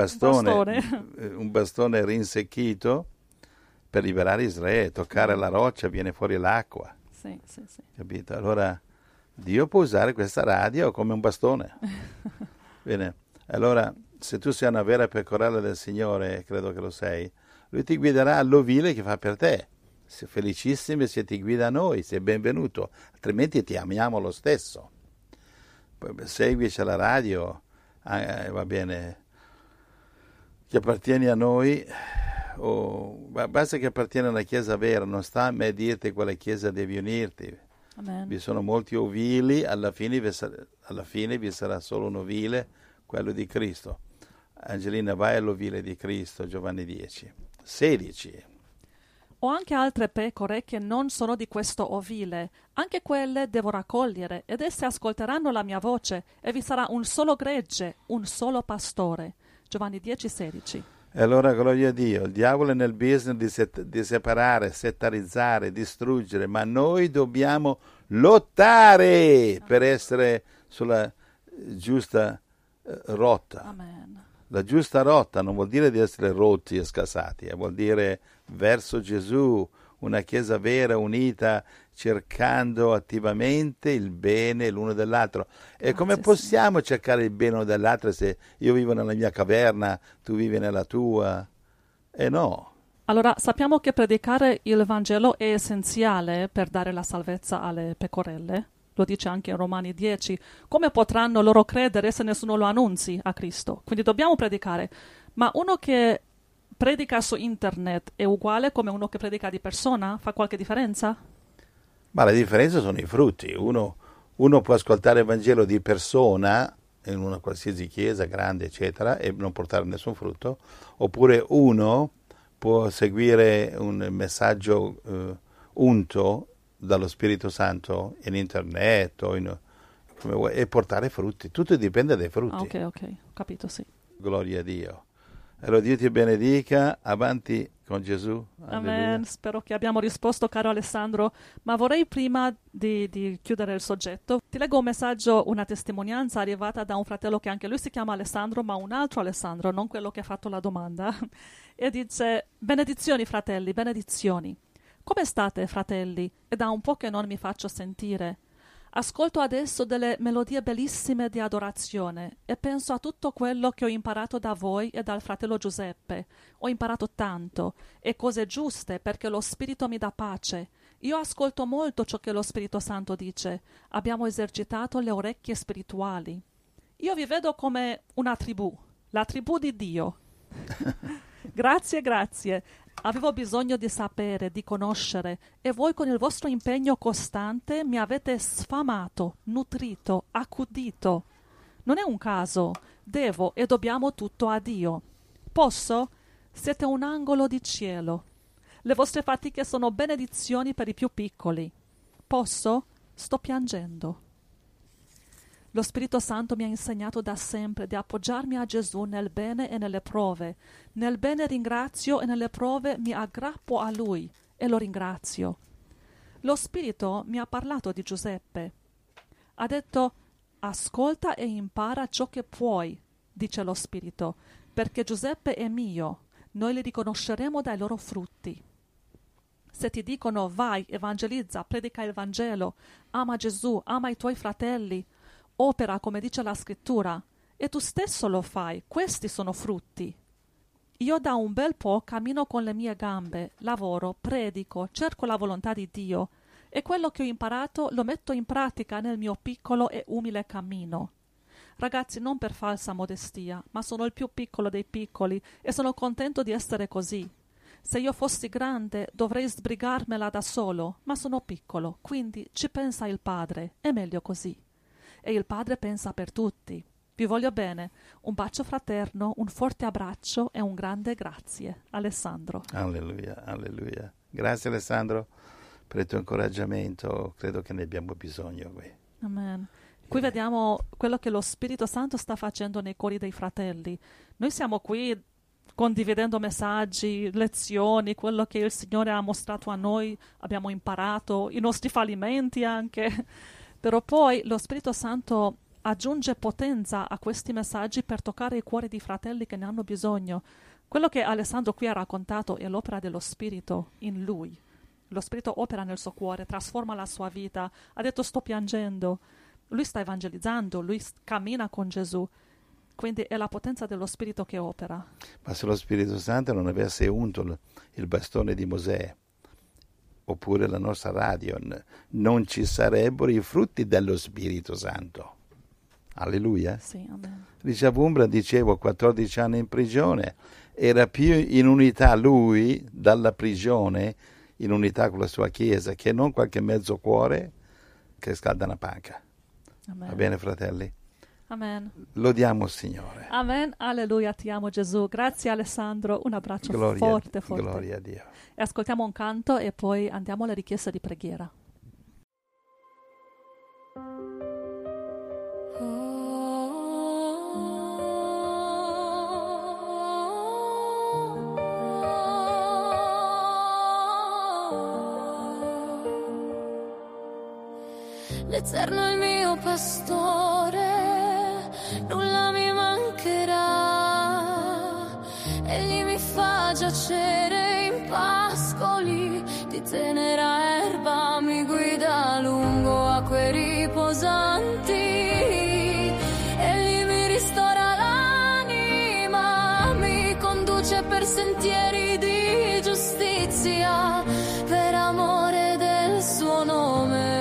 bastone rinsecchito per liberare Israele, toccare la roccia, viene fuori l'acqua. Sì, sì, sì. Capito? Allora Dio può usare questa radio come un bastone. Bene, allora se tu sei una vera pecorella del Signore, credo che lo sei, Lui ti guiderà all'ovile che fa per te. Sei felicissimi se ti guida a noi, sei benvenuto, altrimenti ti amiamo lo stesso. Poi seguici alla radio, va bene, che appartieni a noi, basta che appartieni a una chiesa vera, non sta a me dirti quale chiesa devi unirti. Amen. Vi sono molti ovili, alla fine vi sarà solo un ovile, quello di Cristo. Angelina, vai all'ovile di Cristo, Giovanni 10. 16. Ho anche altre pecore che non sono di questo ovile, anche quelle devo raccogliere, ed esse ascolteranno la mia voce, e vi sarà un solo gregge, un solo pastore. Giovanni 10, 16. E allora, gloria a Dio, il diavolo è nel business di separare, settarizzare, distruggere, ma noi dobbiamo lottare per essere sulla giusta rotta. Amen. La giusta rotta non vuol dire di essere rotti e scassati, vuol dire verso Gesù, una chiesa vera, unita, cercando attivamente il bene l'uno dell'altro. E come possiamo cercare il bene l'uno dell'altro se io vivo nella mia caverna, tu vivi nella tua? No. Allora, sappiamo che predicare il Vangelo è essenziale per dare la salvezza alle pecorelle. Lo dice anche in Romani 10. Come potranno loro credere se nessuno lo annunzi a Cristo? Quindi dobbiamo predicare. Ma uno che predica su internet è uguale come uno che predica di persona? Fa qualche differenza? Ma la differenza sono i frutti. Uno può ascoltare il Vangelo di persona in una qualsiasi chiesa grande, eccetera, e non portare nessun frutto, oppure uno può seguire un messaggio unto dallo Spirito Santo in internet e portare frutti. Tutto dipende dai frutti. Ok, ho capito, sì. Gloria a Dio. Allora Dio ti benedica, avanti con Gesù. Amen. Alleluia. Spero che abbiamo risposto, caro Alessandro, ma vorrei prima di chiudere il soggetto, ti leggo un messaggio, una testimonianza arrivata da un fratello che anche lui si chiama Alessandro, ma un altro Alessandro, non quello che ha fatto la domanda, e dice: benedizioni fratelli, benedizioni. Come state, fratelli? È da un po' che non mi faccio sentire. Ascolto adesso delle melodie bellissime di adorazione e penso a tutto quello che ho imparato da voi e dal fratello Giuseppe. Ho imparato tanto e cose giuste perché lo Spirito mi dà pace. Io ascolto molto ciò che lo Spirito Santo dice. Abbiamo esercitato le orecchie spirituali. Io vi vedo come una tribù, la tribù di Dio. Grazie. Avevo bisogno di sapere, di conoscere, e voi con il vostro impegno costante mi avete sfamato, nutrito, accudito. Non è un caso, devo e dobbiamo tutto a Dio. Posso? Siete un angolo di cielo. Le vostre fatiche sono benedizioni per i più piccoli. Posso? Sto piangendo. Lo Spirito Santo mi ha insegnato da sempre di appoggiarmi a Gesù nel bene e nelle prove. Nel bene ringrazio e nelle prove mi aggrappo a Lui e lo ringrazio. Lo Spirito mi ha parlato di Giuseppe. Ha detto: ascolta e impara ciò che puoi, dice lo Spirito, perché Giuseppe è mio, noi li riconosceremo dai loro frutti. Se ti dicono vai, evangelizza, predica il Vangelo, ama Gesù, ama i tuoi fratelli, opera come dice la Scrittura, e tu stesso lo fai, questi sono frutti. Io da un bel po' cammino con le mie gambe, lavoro, predico, cerco la volontà di Dio, e quello che ho imparato lo metto in pratica nel mio piccolo e umile cammino. Ragazzi, non per falsa modestia, ma sono il più piccolo dei piccoli e sono contento di essere così. Se io fossi grande dovrei sbrigarmela da solo, ma sono piccolo, quindi ci pensa il Padre, è meglio così. E il Padre pensa per tutti. Vi voglio bene, un bacio fraterno, un forte abbraccio e un grande grazie. Alessandro. Alleluia, alleluia. Grazie Alessandro per il tuo incoraggiamento, credo che ne abbiamo bisogno qui. Amen. Qui vediamo quello che lo Spirito Santo sta facendo nei cuori dei fratelli. Noi siamo qui condividendo messaggi, lezioni, quello che il Signore ha mostrato a noi, abbiamo imparato, i nostri fallimenti anche. Però poi lo Spirito Santo aggiunge potenza a questi messaggi per toccare i cuori di fratelli che ne hanno bisogno. Quello che Alessandro qui ha raccontato è l'opera dello Spirito in lui. Lo Spirito opera nel suo cuore, trasforma la sua vita. Ha detto: sto piangendo. Lui sta evangelizzando, lui cammina con Gesù. Quindi è la potenza dello Spirito che opera. Ma se lo Spirito Santo non avesse unto il bastone di Mosè, oppure la nostra radio, non ci sarebbero i frutti dello Spirito Santo. Alleluia. Sì, amen. Richard Wurmbrand, dicevo, 14 anni in prigione, era più in unità lui dalla prigione, in unità con la sua chiesa, che non qualche mezzo cuore che scalda una panca. Amen. Va bene, fratelli? Amen. Lodiamo il Signore. Amen. Alleluia, ti amo Gesù. Grazie Alessandro, un abbraccio forte. Gloria a Dio. E ascoltiamo un canto e poi andiamo alle richieste di preghiera. L'Eterno è il mio pastore, nulla mi mancherà. Egli mi fa giacere in pascoli di tenera erba, mi guida lungo acque riposanti. Egli mi ristora l'anima, mi conduce per sentieri di giustizia, per amore del suo nome.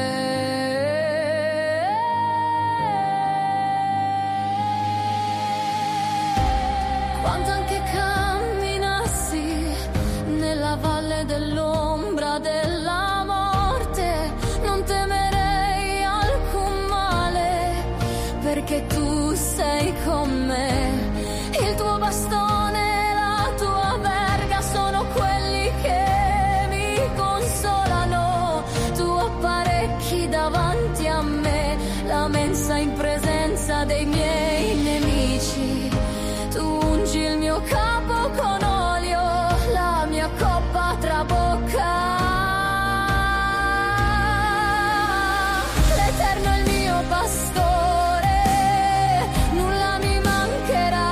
Quanto anche camminassi nella valle dell'ombra della morte, non temerei alcun male, perché tu sei con me. Il tuo bastone e la tua verga sono quelli che mi consolano. Tu apparecchi davanti a me la mensa in presenza dei miei nemici. Tu ungi il mio capo con olio, la mia coppa trabocca. L'Eterno è il mio pastore, nulla mi mancherà.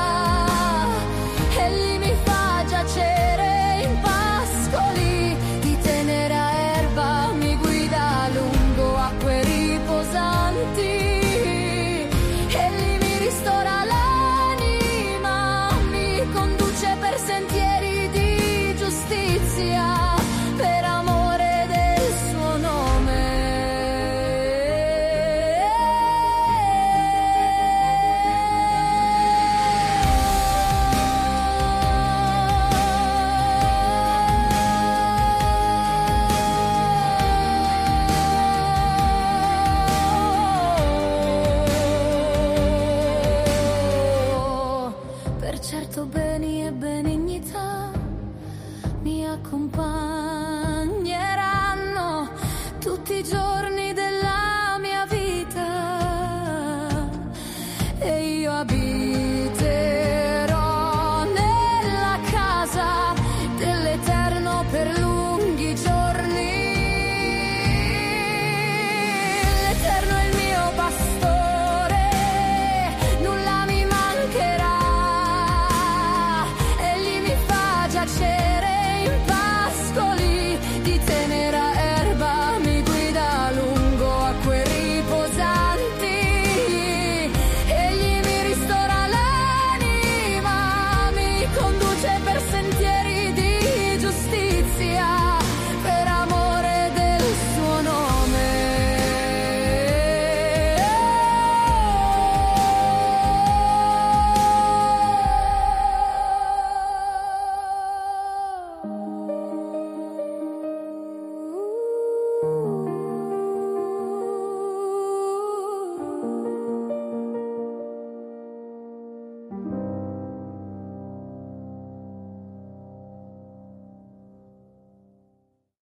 Egli mi fa giacere in pascoli di tenera erba, mi guida lungo acque riposanti. Egli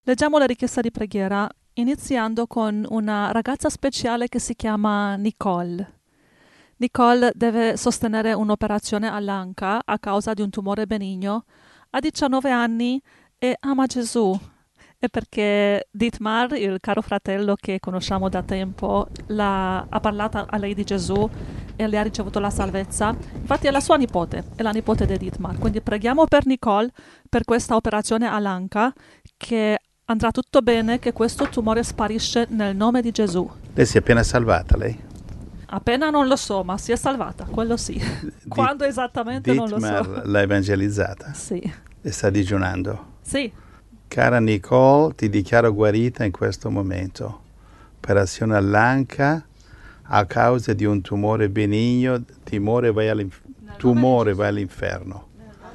Leggiamo la richiesta di preghiera iniziando con una ragazza speciale che si chiama Nicole. Nicole deve sostenere un'operazione all'anca a causa di un tumore benigno. Ha 19 anni e ama Gesù. E perché Dietmar, il caro fratello che conosciamo da tempo, ha parlato a lei di Gesù e le ha ricevuto la salvezza. Infatti è la sua nipote, è la nipote di Dietmar. Quindi preghiamo per Nicole, per questa operazione all'anca, che andrà tutto bene, che questo tumore sparisce nel nome di Gesù. Lei si è appena salvata, lei? Appena non lo so, ma si è salvata, quello sì. Quando esattamente non lo so. Dietmar l'ha evangelizzata Sì. e sta digiunando. Sì. Cara Nicole, ti dichiaro guarita in questo momento. Operazione all'anca a causa di un tumore benigno, tumore vai all'inferno.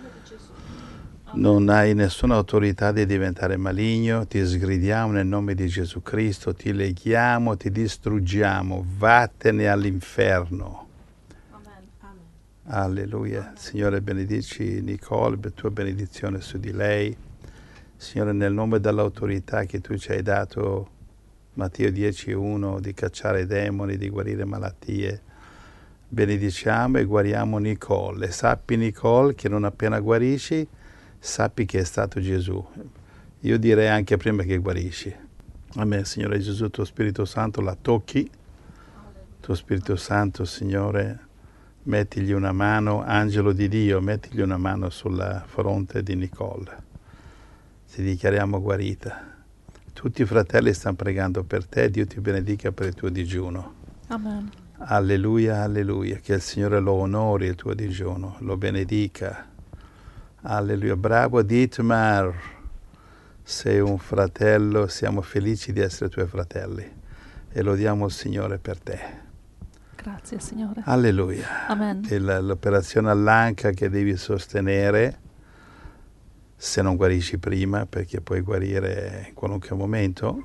Non hai nessuna autorità di diventare maligno, ti sgridiamo nel nome di Gesù Cristo, ti leghiamo, ti distruggiamo, vattene all'inferno. Amen. Alleluia. Signore, benedici Nicole, tua benedizione su di lei. Signore, nel nome dell'autorità che tu ci hai dato, Matteo 10:1, di cacciare demoni, di guarire malattie, benediciamo e guariamo Nicole. E sappi, Nicole, che non appena guarisci, sappi che è stato Gesù. Io direi anche prima che guarisci. Amen. Signore Gesù, tuo Spirito Santo la tocchi. Tuo Spirito Santo, Signore, mettigli una mano, angelo di Dio, mettigli una mano sulla fronte di Nicole. Ti dichiariamo guarita. Tutti i fratelli stanno pregando per te, Dio ti benedica per il tuo digiuno. Amen. Alleluia, alleluia, che il Signore lo onori il tuo digiuno, lo benedica. Alleluia, bravo Dietmar, sei un fratello, siamo felici di essere tuoi fratelli e lodiamo il Signore per te. Grazie, Signore. Alleluia. Amen. L'operazione all'anca che devi sostenere, se non guarisci prima, perché puoi guarire in qualunque momento,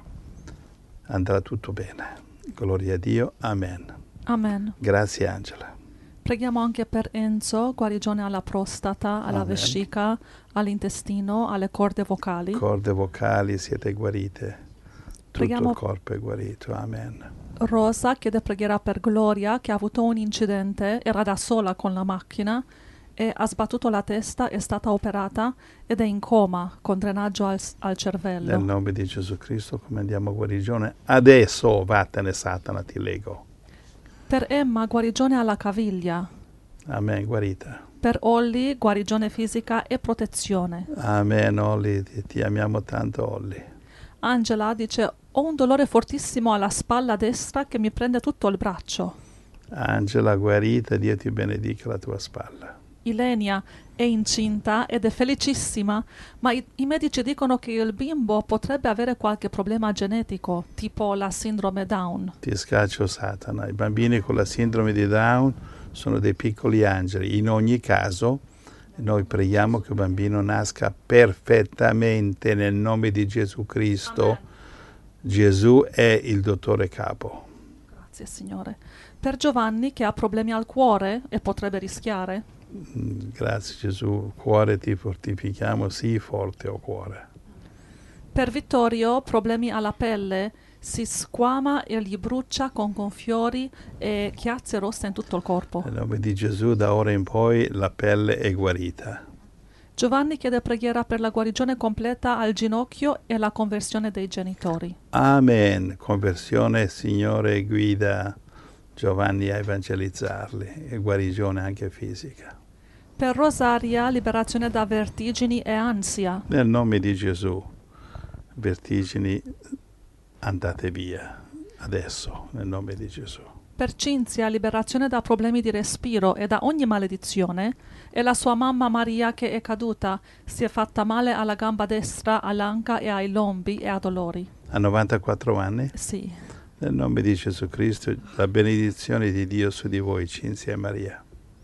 andrà tutto bene. Gloria a Dio. Amen. Amen. Grazie Angela. Preghiamo anche per Enzo, guarigione alla prostata, alla Amen. vescica, all'intestino, alle corde vocali. Corde vocali siete guarite. Tutto Preghiamo- il corpo è guarito. Amen. Rosa chiede preghiera per Gloria, che ha avuto un incidente, era da sola con la macchina e ha sbattuto la testa, è stata operata ed è in coma con drenaggio al cervello. Nel nome di Gesù Cristo comandiamo guarigione. Adesso vattene Satana, ti lego. Per Emma, guarigione alla caviglia. Amen, guarita. Per Olli, guarigione fisica e protezione. Amen, Olli, ti amiamo tanto, Olli. Angela dice: ho un dolore fortissimo alla spalla destra che mi prende tutto il braccio. Angela, guarita, Dio ti benedica la tua spalla. Ilenia è incinta ed è felicissima, ma i medici dicono che il bimbo potrebbe avere qualche problema genetico, tipo la sindrome Down. Ti scaccio Satana. I bambini con la sindrome di Down sono dei piccoli angeli. In ogni caso, noi preghiamo che il bambino nasca perfettamente nel nome di Gesù Cristo. Amen. Gesù è il dottore capo. Grazie, Signore. Per Giovanni, che ha problemi al cuore e potrebbe rischiare. Grazie Gesù. Cuore ti fortifichiamo, sii forte, o cuore. Per Vittorio, problemi alla pelle, si squama e gli brucia con gonfiori e chiazze rosse in tutto il corpo. Nel nome di Gesù, da ora in poi la pelle è guarita. Giovanni chiede preghiera per la guarigione completa al ginocchio e la conversione dei genitori. Amen. Conversione, Signore, guida Giovanni a evangelizzarli e guarigione anche fisica. Per Rosaria, liberazione da vertigini e ansia. Nel nome di Gesù, vertigini, andate via adesso, nel nome di Gesù. Per Cinzia, liberazione da problemi di respiro e da ogni maledizione. E la sua mamma Maria, che è caduta, si è fatta male alla gamba destra, all'anca e ai lombi e a dolori. A 94 anni, Sì. nel nome di Gesù Cristo, la benedizione di Dio su di voi, Cinzia e Maria.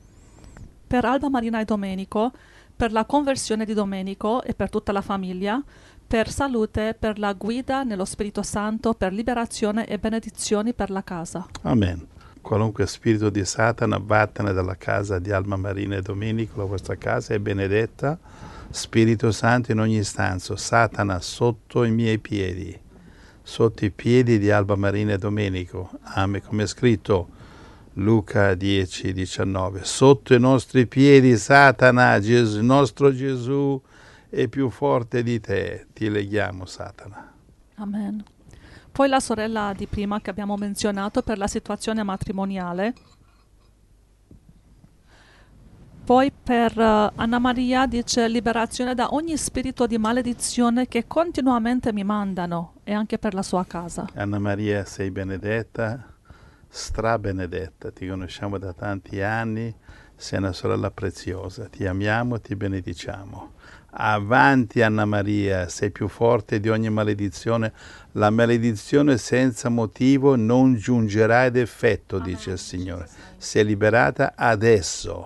Per Alba, Marina e Domenico, per la conversione di Domenico e per tutta la famiglia, per salute, per la guida nello Spirito Santo, per liberazione e benedizioni per la casa. Amen. Qualunque spirito di Satana, vattene dalla casa di Alma Marina e Domenico, la vostra casa è benedetta. Spirito Santo in ogni stanza, Satana sotto i miei piedi, sotto i piedi di Alba Marina e Domenico. Amen. Come è scritto Luca 10:19, sotto i nostri piedi Satana, Gesù, il nostro Gesù è più forte di te, ti leghiamo Satana. Amen. Poi la sorella di prima che abbiamo menzionato per la situazione matrimoniale. Poi per Anna Maria dice liberazione da ogni spirito di maledizione che continuamente mi mandano, e anche per la sua casa. Anna Maria, sei benedetta, strabenedetta, ti conosciamo da tanti anni, sei una sorella preziosa, ti amiamo, ti benediciamo. Avanti Anna Maria, sei più forte di ogni maledizione. La maledizione senza motivo non giungerà ad effetto, dice il Signore. Sei liberata adesso.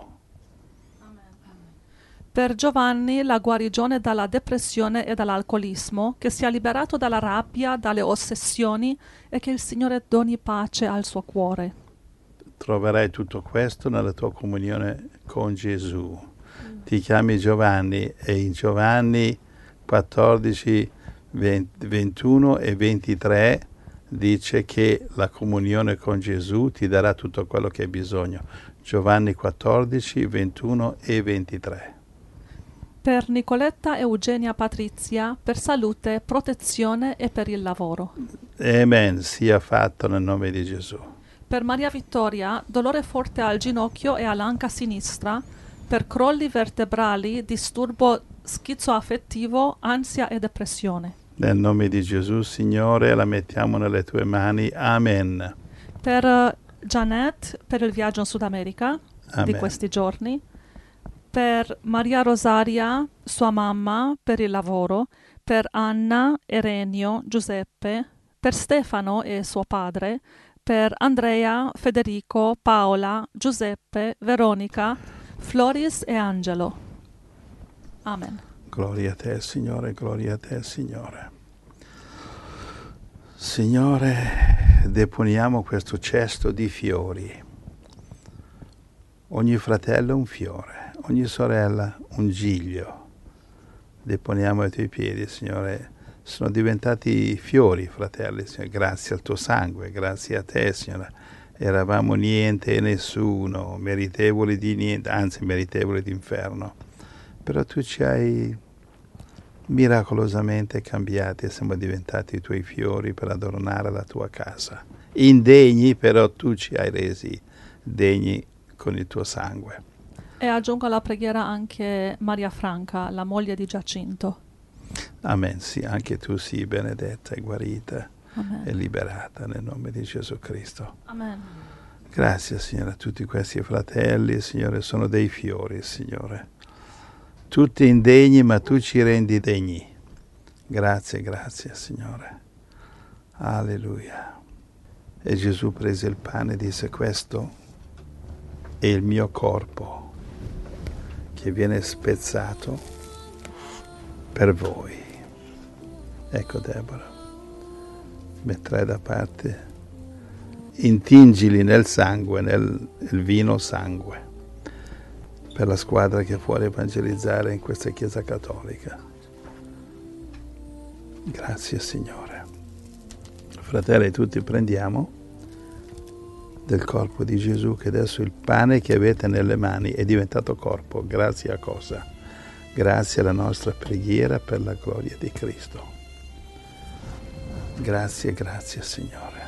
Per Giovanni la guarigione dalla depressione e dall'alcolismo, che sia liberato dalla rabbia, dalle ossessioni e che il Signore doni pace al suo cuore. Troverai tutto questo nella tua comunione con Gesù. Ti chiami Giovanni e in Giovanni 14, 21 e 23 dice che la comunione con Gesù ti darà tutto quello che hai bisogno. Giovanni 14, 21 e 23. Per Nicoletta Eugenia Patrizia, per salute, protezione e per il lavoro. Amen, sia fatto nel nome di Gesù. Per Maria Vittoria, dolore forte al ginocchio e all'anca sinistra, per crolli vertebrali, disturbo schizoaffettivo, ansia e depressione. Nel nome di Gesù, Signore, la mettiamo nelle tue mani. Amen. Per Janet, per il viaggio in Sud America di questi giorni. Per Maria Rosaria, sua mamma, per il lavoro. Per Anna, Erenio, Giuseppe. Per Stefano e suo padre. Per Andrea, Federico, Paola, Giuseppe, Veronica, Floris e Angelo. Amen. Gloria a te, Signore, gloria a te, Signore. Signore, deponiamo questo cesto di fiori. Ogni fratello un fiore, ogni sorella un giglio. Deponiamo ai tuoi piedi, Signore. Sono diventati fiori, fratelli, Signore, grazie al tuo sangue, grazie a te, Signore. Eravamo niente e nessuno, meritevoli di niente, anzi meritevoli di inferno. Però tu ci hai miracolosamente cambiati e siamo diventati i tuoi fiori per adornare la tua casa. Indegni, però tu ci hai resi degni con il tuo sangue. E aggiungo alla preghiera anche Maria Franca, la moglie di Giacinto. Amen, sì, anche tu sii benedetta e guarita. Amen. E liberata nel nome di Gesù Cristo. Amen. Grazie, Signore, a tutti questi fratelli, Signore, sono dei fiori, Signore. Tutti indegni, ma tu ci rendi degni. Grazie, grazie, Signore. Alleluia. E Gesù prese il pane e disse: questo è il mio corpo che viene spezzato per voi. Ecco, Deborah. Metterai da parte, intingili nel sangue, nel vino sangue, per la squadra che è fuori a evangelizzare in questa Chiesa Cattolica. Grazie, Signore. Fratelli, tutti prendiamo del corpo di Gesù, che adesso il pane che avete nelle mani è diventato corpo. Grazie a cosa? Grazie alla nostra preghiera per la gloria di Cristo. Grazie, grazie, Signore.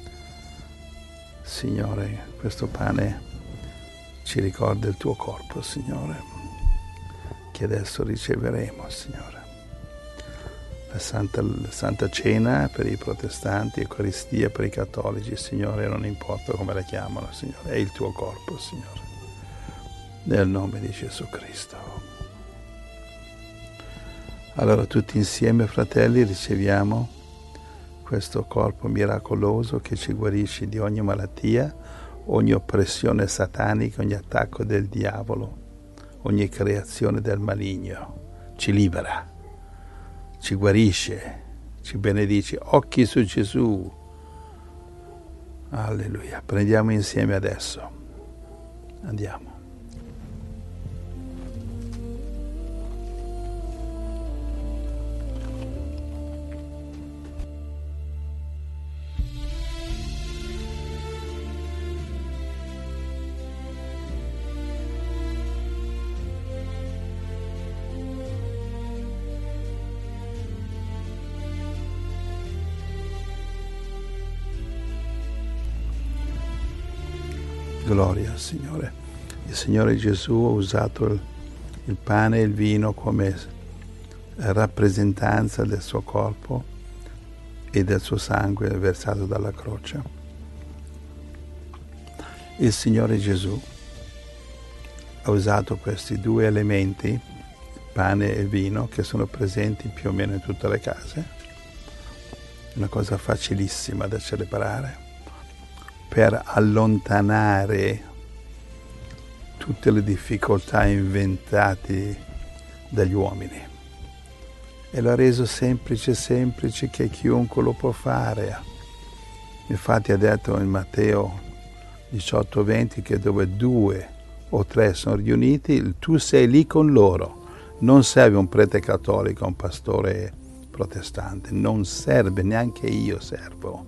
Signore, questo pane ci ricorda il tuo corpo, Signore, che adesso riceveremo, Signore. La Santa Cena per i protestanti, Eucaristia per i cattolici, Signore, non importa come la chiamano, Signore, è il tuo corpo, Signore. Nel nome di Gesù Cristo. Allora tutti insieme, fratelli, riceviamo questo corpo miracoloso che ci guarisce di ogni malattia, ogni oppressione satanica, ogni attacco del diavolo, ogni creazione del maligno. Ci libera, ci guarisce, ci benedice. Occhi su Gesù. Alleluia. Prendiamo insieme adesso. Andiamo. Gloria al Signore. Il Signore Gesù ha usato il pane e il vino come rappresentanza del suo corpo e del suo sangue versato dalla croce. Il Signore Gesù ha usato questi due elementi, il pane e il vino, che sono presenti più o meno in tutte le case, una cosa facilissima da celebrare, per allontanare tutte le difficoltà inventate dagli uomini. E l'ha reso semplice che chiunque lo può fare. Infatti ha detto in Matteo 18:20 che dove 2 o 3 sono riuniti, tu sei lì con loro. Non serve un prete cattolico, un pastore protestante, non serve, neanche io servo.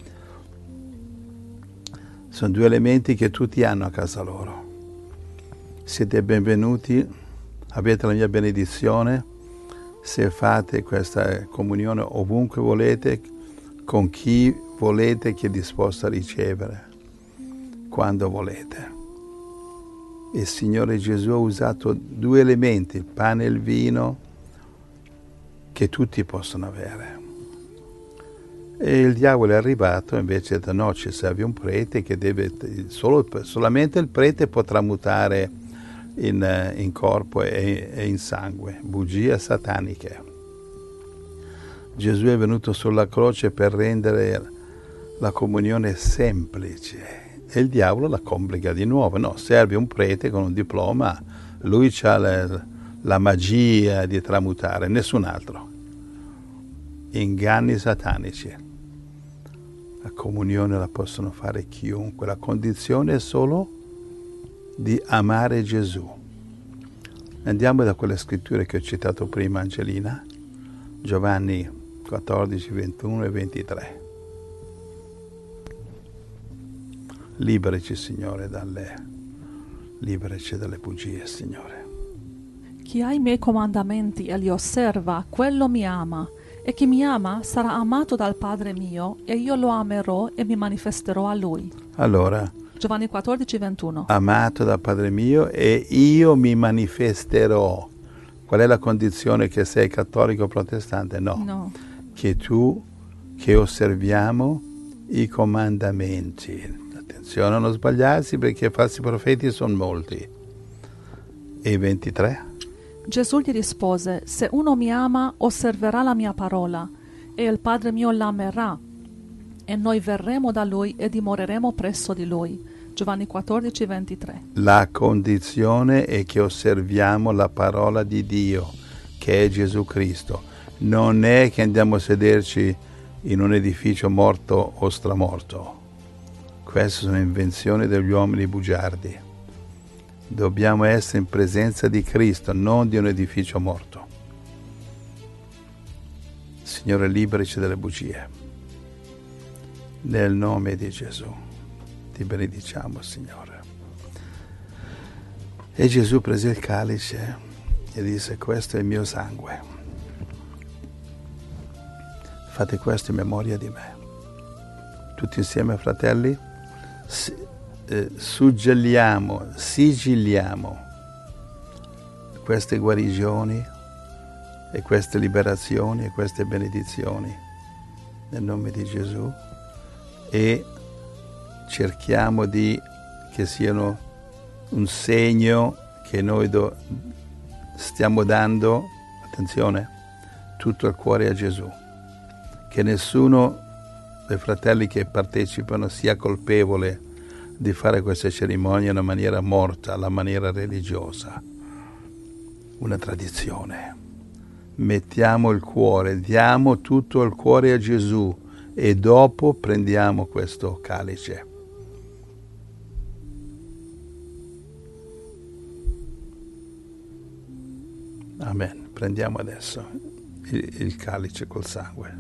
Sono due elementi che tutti hanno a casa loro. Siete benvenuti, avete la mia benedizione se fate questa comunione ovunque volete, con chi volete, che è disposto a ricevere, quando volete. Il Signore Gesù ha usato due elementi, il pane e il vino, che tutti possono avere. E il diavolo è arrivato, invece da no, ci serve un prete che deve, solamente il prete potrà mutare in corpo e in sangue, bugie sataniche. Gesù è venuto sulla croce per rendere la comunione semplice e il diavolo la complica di nuovo. No, serve un prete con un diploma, lui ha la magia di tramutare, nessun altro. Inganni satanici. La comunione la possono fare chiunque, la condizione è solo di amare Gesù. Andiamo da quelle scritture che ho citato prima, Angelina, Giovanni 14, 21 e 23. Liberaci, Signore, liberaci dalle bugie, Signore. Chi ha i miei comandamenti e li osserva, quello mi ama. E chi mi ama sarà amato dal Padre mio, e io lo amerò e mi manifesterò a lui. Allora, Giovanni 14, 21. Amato dal Padre mio e io mi manifesterò. Qual è la condizione che sei cattolico o protestante? No. Che osserviamo i comandamenti. Attenzione a non sbagliarsi, perché falsi profeti sono molti. E 23? Gesù gli rispose: se uno mi ama, osserverà la mia parola, e il Padre mio l'amerà, e noi verremo da lui e dimoreremo presso di lui. Giovanni 14, 23. La condizione è che osserviamo la parola di Dio, che è Gesù Cristo. Non è che andiamo a sederci in un edificio morto o stramorto. Queste sono invenzioni degli uomini bugiardi. Dobbiamo essere in presenza di Cristo, non di un edificio morto. Signore, liberaci dalle bugie. Nel nome di Gesù ti benediciamo, Signore. E Gesù prese il calice e disse: questo è il mio sangue. Fate questo in memoria di me. Tutti insieme, fratelli, sigilliamo queste guarigioni e queste liberazioni e queste benedizioni nel nome di Gesù, e cerchiamo che siano un segno che noi stiamo dando, attenzione, tutto il cuore a Gesù, che nessuno dei fratelli che partecipano sia colpevole di fare queste cerimonie in una maniera morta, alla maniera religiosa, una tradizione. Mettiamo il cuore, diamo tutto il cuore a Gesù e dopo prendiamo questo calice. Amen. Prendiamo adesso il calice col sangue.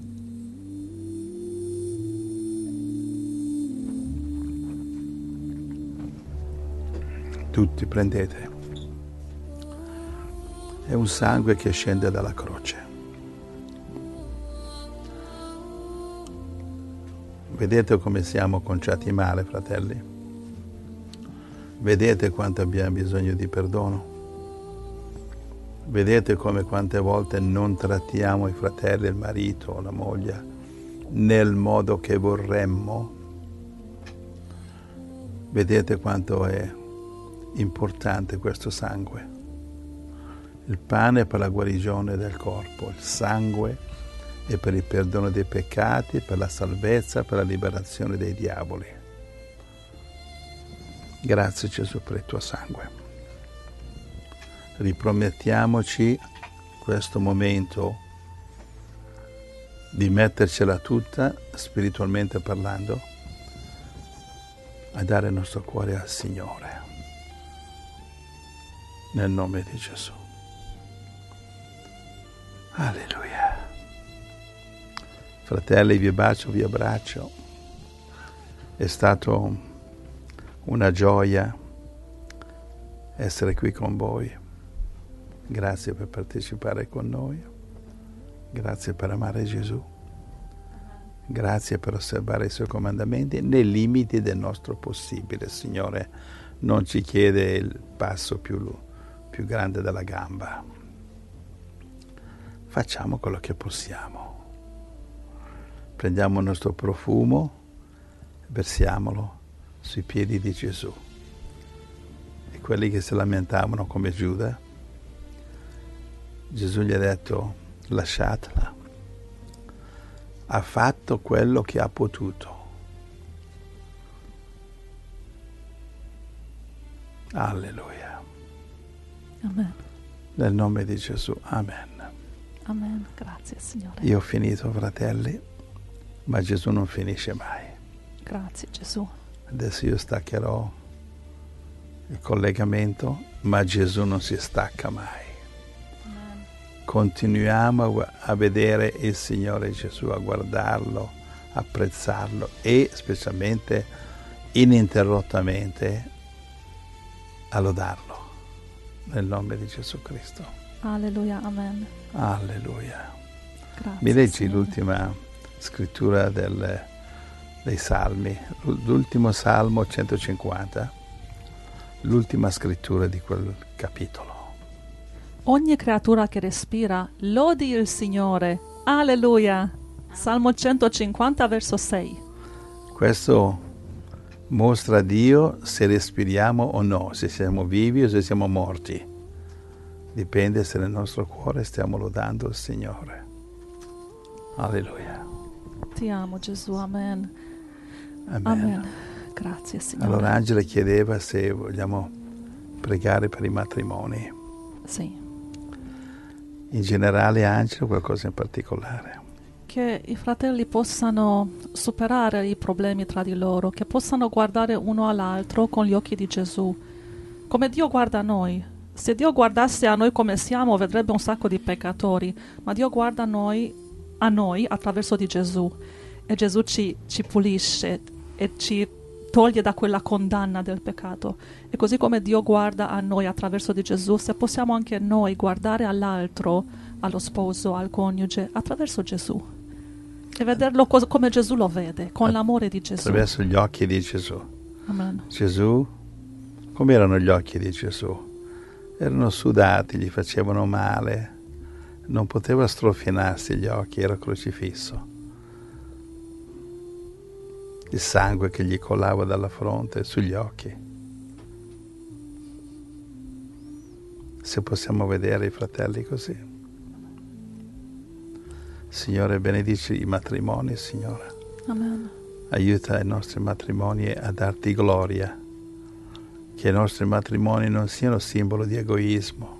Tutti prendete. È un sangue che scende dalla croce. Vedete come siamo conciati male, fratelli? Vedete quanto abbiamo bisogno di perdono? Vedete come quante volte non trattiamo i fratelli, il marito, la moglie nel modo che vorremmo? Vedete quanto è importante questo sangue? Il pane è per la guarigione del corpo, il sangue è per il perdono dei peccati, per la salvezza, per la liberazione dai diavoli. Grazie Gesù per il tuo sangue. Ripromettiamoci questo momento di mettercela tutta, spiritualmente parlando, a dare il nostro cuore al Signore. Nel nome di Gesù. Alleluia. Fratelli, vi bacio, vi abbraccio. È stato una gioia essere qui con voi. Grazie per partecipare con noi. Grazie per amare Gesù. Grazie per osservare i suoi comandamenti nei limiti del nostro possibile. Il Signore non ci chiede il passo più grande della gamba. Facciamo quello che possiamo. Prendiamo il nostro profumo e versiamolo sui piedi di Gesù. E quelli che si lamentavano come Giuda, Gesù gli ha detto: lasciatela. Ha fatto quello che ha potuto. Alleluia. Amen. Nel nome di Gesù. Amen. Amen. Grazie, Signore. Io ho finito, fratelli, ma Gesù non finisce mai. Grazie, Gesù. Adesso io staccherò il collegamento, ma Gesù non si stacca mai. Amen. Continuiamo a vedere il Signore Gesù, a guardarlo, apprezzarlo e specialmente ininterrottamente a lodarlo. Nel nome di Gesù Cristo. Alleluia, amen. Alleluia. Grazie, Mi leggi Signore. l'ultima scrittura dei Salmi, l'ultimo Salmo 150, l'ultima scrittura di quel capitolo. Ogni creatura che respira, lodi il Signore. Alleluia. Salmo 150, verso 6. Questo mostra a Dio se respiriamo o no, se siamo vivi o se siamo morti. Dipende se nel nostro cuore stiamo lodando il Signore. Alleluia. Ti amo, Gesù. Amen. Amen. Amen. Grazie, Signore. Allora Angela chiedeva se vogliamo pregare per i matrimoni. Sì. In generale, Angela, qualcosa in particolare? Che i fratelli possano superare i problemi tra di loro, che possano guardare uno all'altro con gli occhi di Gesù, come Dio guarda noi. Se Dio guardasse a noi come siamo, vedrebbe un sacco di peccatori, ma Dio guarda a noi attraverso di Gesù, e Gesù ci pulisce e ci toglie da quella condanna del peccato. E così come Dio guarda a noi attraverso di Gesù, se possiamo anche noi guardare all'altro, allo sposo, al coniuge, attraverso Gesù, e vederlo come Gesù lo vede, con l'amore di Gesù. Attraverso gli occhi di Gesù. Amen. Gesù, come erano gli occhi di Gesù? Erano sudati, gli facevano male, non poteva strofinarsi gli occhi, era crocifisso. Il sangue che gli colava dalla fronte sugli occhi. Se possiamo vedere i fratelli così. Signore, benedici i matrimoni, Signore. Amen. Aiuta i nostri matrimoni a darti gloria. Che i nostri matrimoni non siano simbolo di egoismo,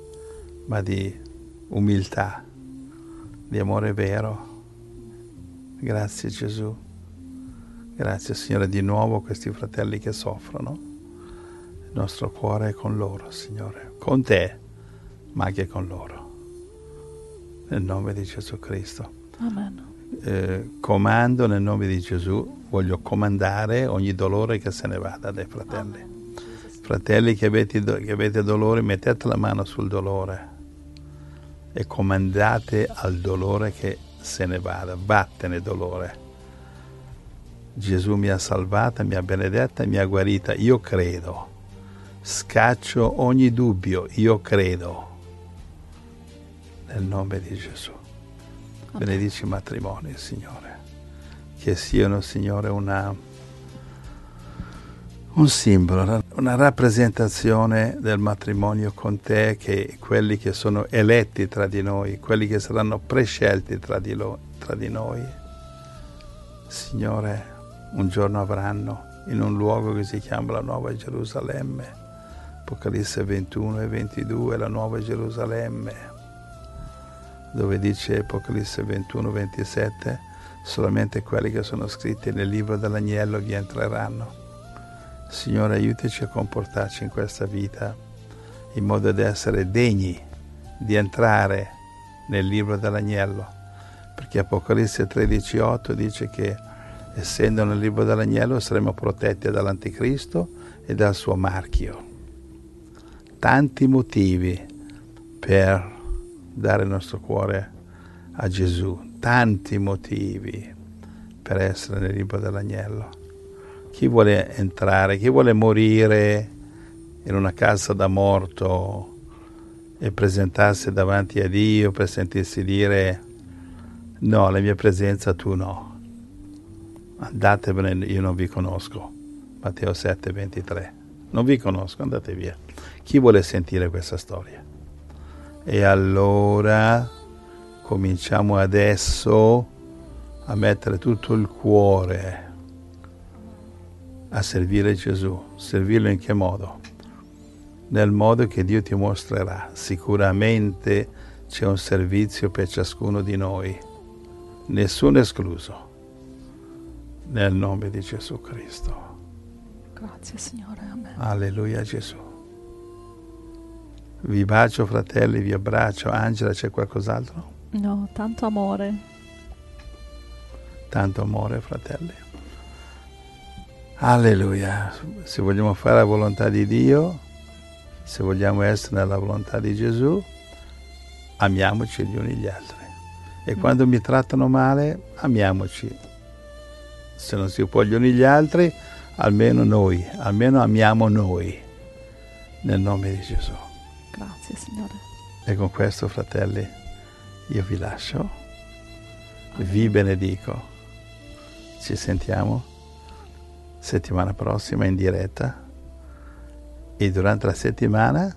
ma di umiltà, di amore vero, Grazie Gesù. Grazie Signore di nuovo a questi fratelli che soffrono. Il nostro cuore è con loro, Signore. Con te, ma anche con loro. Nel nome di Gesù Cristo. Amen. Comando nel nome di Gesù, voglio comandare ogni dolore che se ne vada dai fratelli. Fratelli che avete dolore, mettete la mano sul dolore e comandate al dolore che se ne vada, vattene dolore. Gesù mi ha salvata, mi ha benedetta, mi ha guarita, io credo. Scaccio ogni dubbio, io credo. Nel nome di Gesù. Benedici i matrimoni, Signore. Che siano, Signore, un simbolo, una rappresentazione del matrimonio con te, che quelli che sono eletti tra di noi, quelli che saranno prescelti tra di noi, Signore, un giorno avranno in un luogo che si chiama la Nuova Gerusalemme, Apocalisse 21 e 22, la Nuova Gerusalemme, dove dice Apocalisse 21, 27, solamente quelli che sono scritti nel libro dell'agnello vi entreranno. Signore, aiutaci a comportarci in questa vita in modo da essere degni di entrare nel libro dell'agnello, perché Apocalisse 13,8 dice che essendo nel libro dell'agnello saremo protetti dall'anticristo e dal suo marchio. Tanti motivi per dare il nostro cuore a Gesù, tanti motivi per essere nel libro dell'agnello. Chi vuole entrare, chi vuole morire in una casa da morto e presentarsi davanti a Dio per sentirsi dire no, la mia presenza tu no, andatevene, io non vi conosco. Matteo 7, 23. Non vi conosco, andate via. Chi vuole sentire questa storia? E allora cominciamo adesso a mettere tutto il cuore a servire Gesù. Servirlo in che modo? Nel modo che Dio ti mostrerà. Sicuramente c'è un servizio per ciascuno di noi, nessuno escluso, nel nome di Gesù Cristo. Grazie Signore, amen. Alleluia Gesù. Vi bacio fratelli, vi abbraccio. Angela, c'è qualcos'altro? No, tanto amore. Tanto amore fratelli. Alleluia. Se vogliamo fare la volontà di Dio, se vogliamo essere nella volontà di Gesù, amiamoci gli uni gli altri. E quando mi trattano male, amiamoci. Se non si può gli uni gli altri, almeno noi, almeno amiamo noi, nel nome di Gesù. Grazie Signore. E con questo, fratelli, io vi lascio, vi benedico. Ci sentiamo settimana prossima in diretta e durante la settimana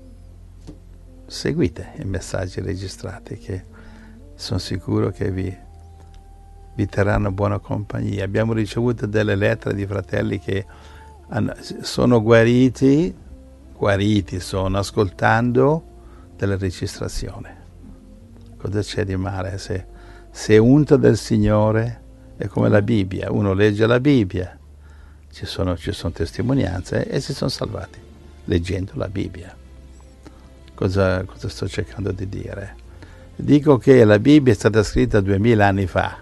seguite i messaggi registrati che sono sicuro che vi terranno buona compagnia. Abbiamo ricevuto delle lettere di fratelli che sono guariti sono ascoltando delle registrazioni. Cosa c'è di male? Se unto del Signore è come la Bibbia, uno legge la Bibbia, ci sono testimonianze e si sono salvati leggendo la Bibbia. Cosa sto cercando di dire? Dico che la Bibbia è stata scritta 2000 anni fa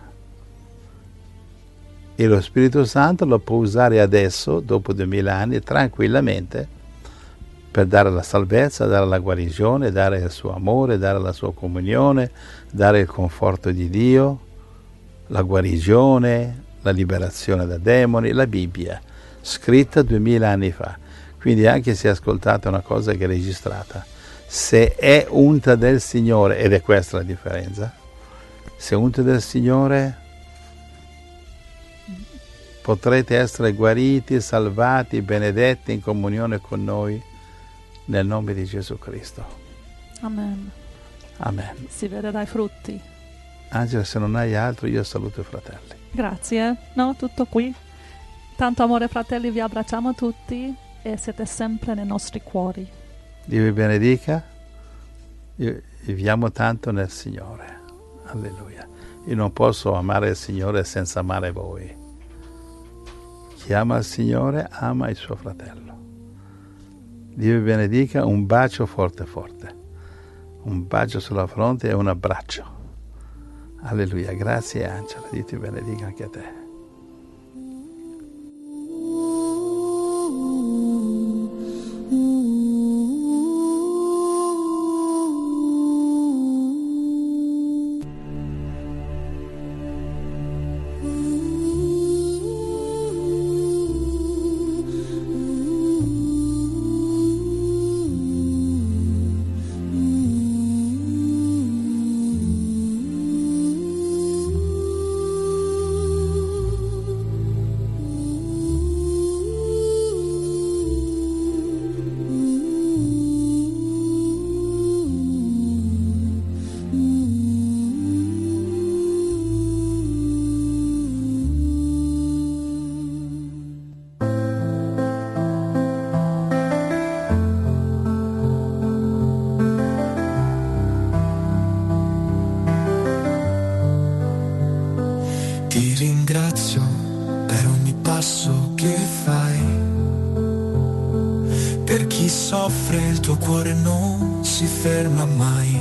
e lo Spirito Santo lo può usare adesso, dopo 2000 anni, tranquillamente, per dare la salvezza, dare la guarigione, dare il suo amore, dare la sua comunione, dare il conforto di Dio, la guarigione, la liberazione da demoni, la Bibbia, scritta 2000 anni fa. Quindi anche se ascoltate una cosa che è registrata, se è unta del Signore, ed è questa la differenza, se è unta del Signore potrete essere guariti, salvati, benedetti in comunione con noi nel nome di Gesù Cristo. Amen. Amen. Si vede dai frutti. Angela, se non hai altro, io saluto i fratelli. Grazie. No, tutto qui. Tanto amore fratelli, vi abbracciamo tutti e siete sempre nei nostri cuori. Dio vi benedica. Viviamo tanto nel Signore. Alleluia. Io non posso amare il Signore senza amare voi. Chi ama il Signore ama il suo fratello. Dio vi benedica, un bacio forte forte, un bacio sulla fronte e un abbraccio. Alleluia, grazie Angela, Dio ti benedica anche a te. Ti ringrazio per ogni passo che fai. Per chi soffre il tuo cuore non si ferma mai.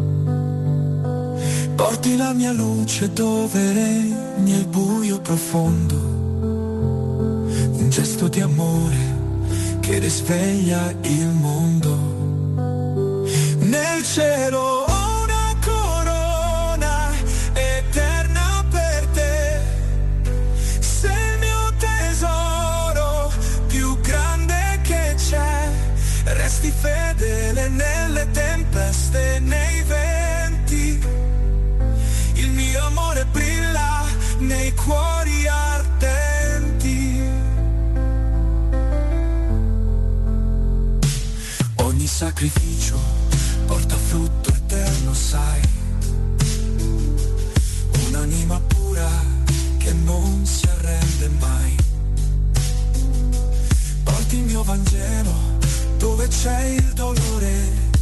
Porti la mia luce dove regna il buio profondo. Un gesto di amore che risveglia il mondo. Nel cielo fedele nelle tempeste, nei venti. Il mio amore brilla nei cuori ardenti. Ogni sacrificio porta frutto eterno, sai. Un'anima pura che non si arrende mai. Porti il mio Vangelo dove c'è il dolore.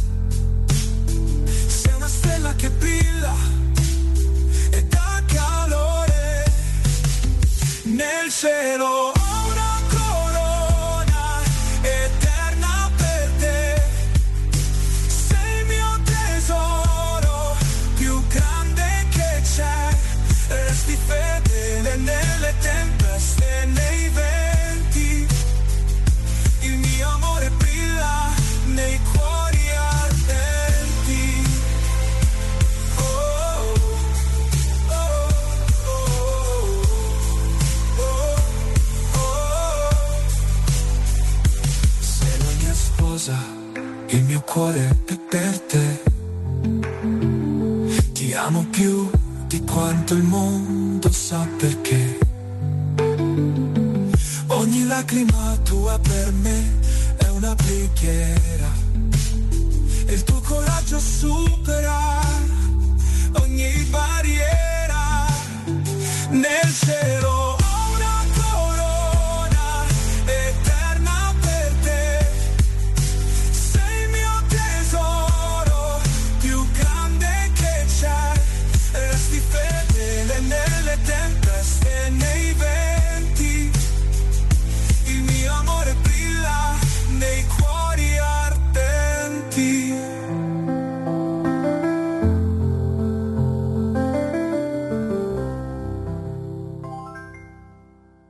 Sei una stella che brilla e dà calore. Nel cielo ho una corona eterna per te. Sei il mio tesoro più grande che c'è. Resti fedele nelle tempeste, nei venti. Il mio amore nei cuori ardenti. Oh, oh, oh, oh, oh. Sei la mia sposa, il mio cuore è per te. Ti amo più di quanto il mondo sa perché. Ogni lacrima tua per me una preghiera, e il tuo coraggio supera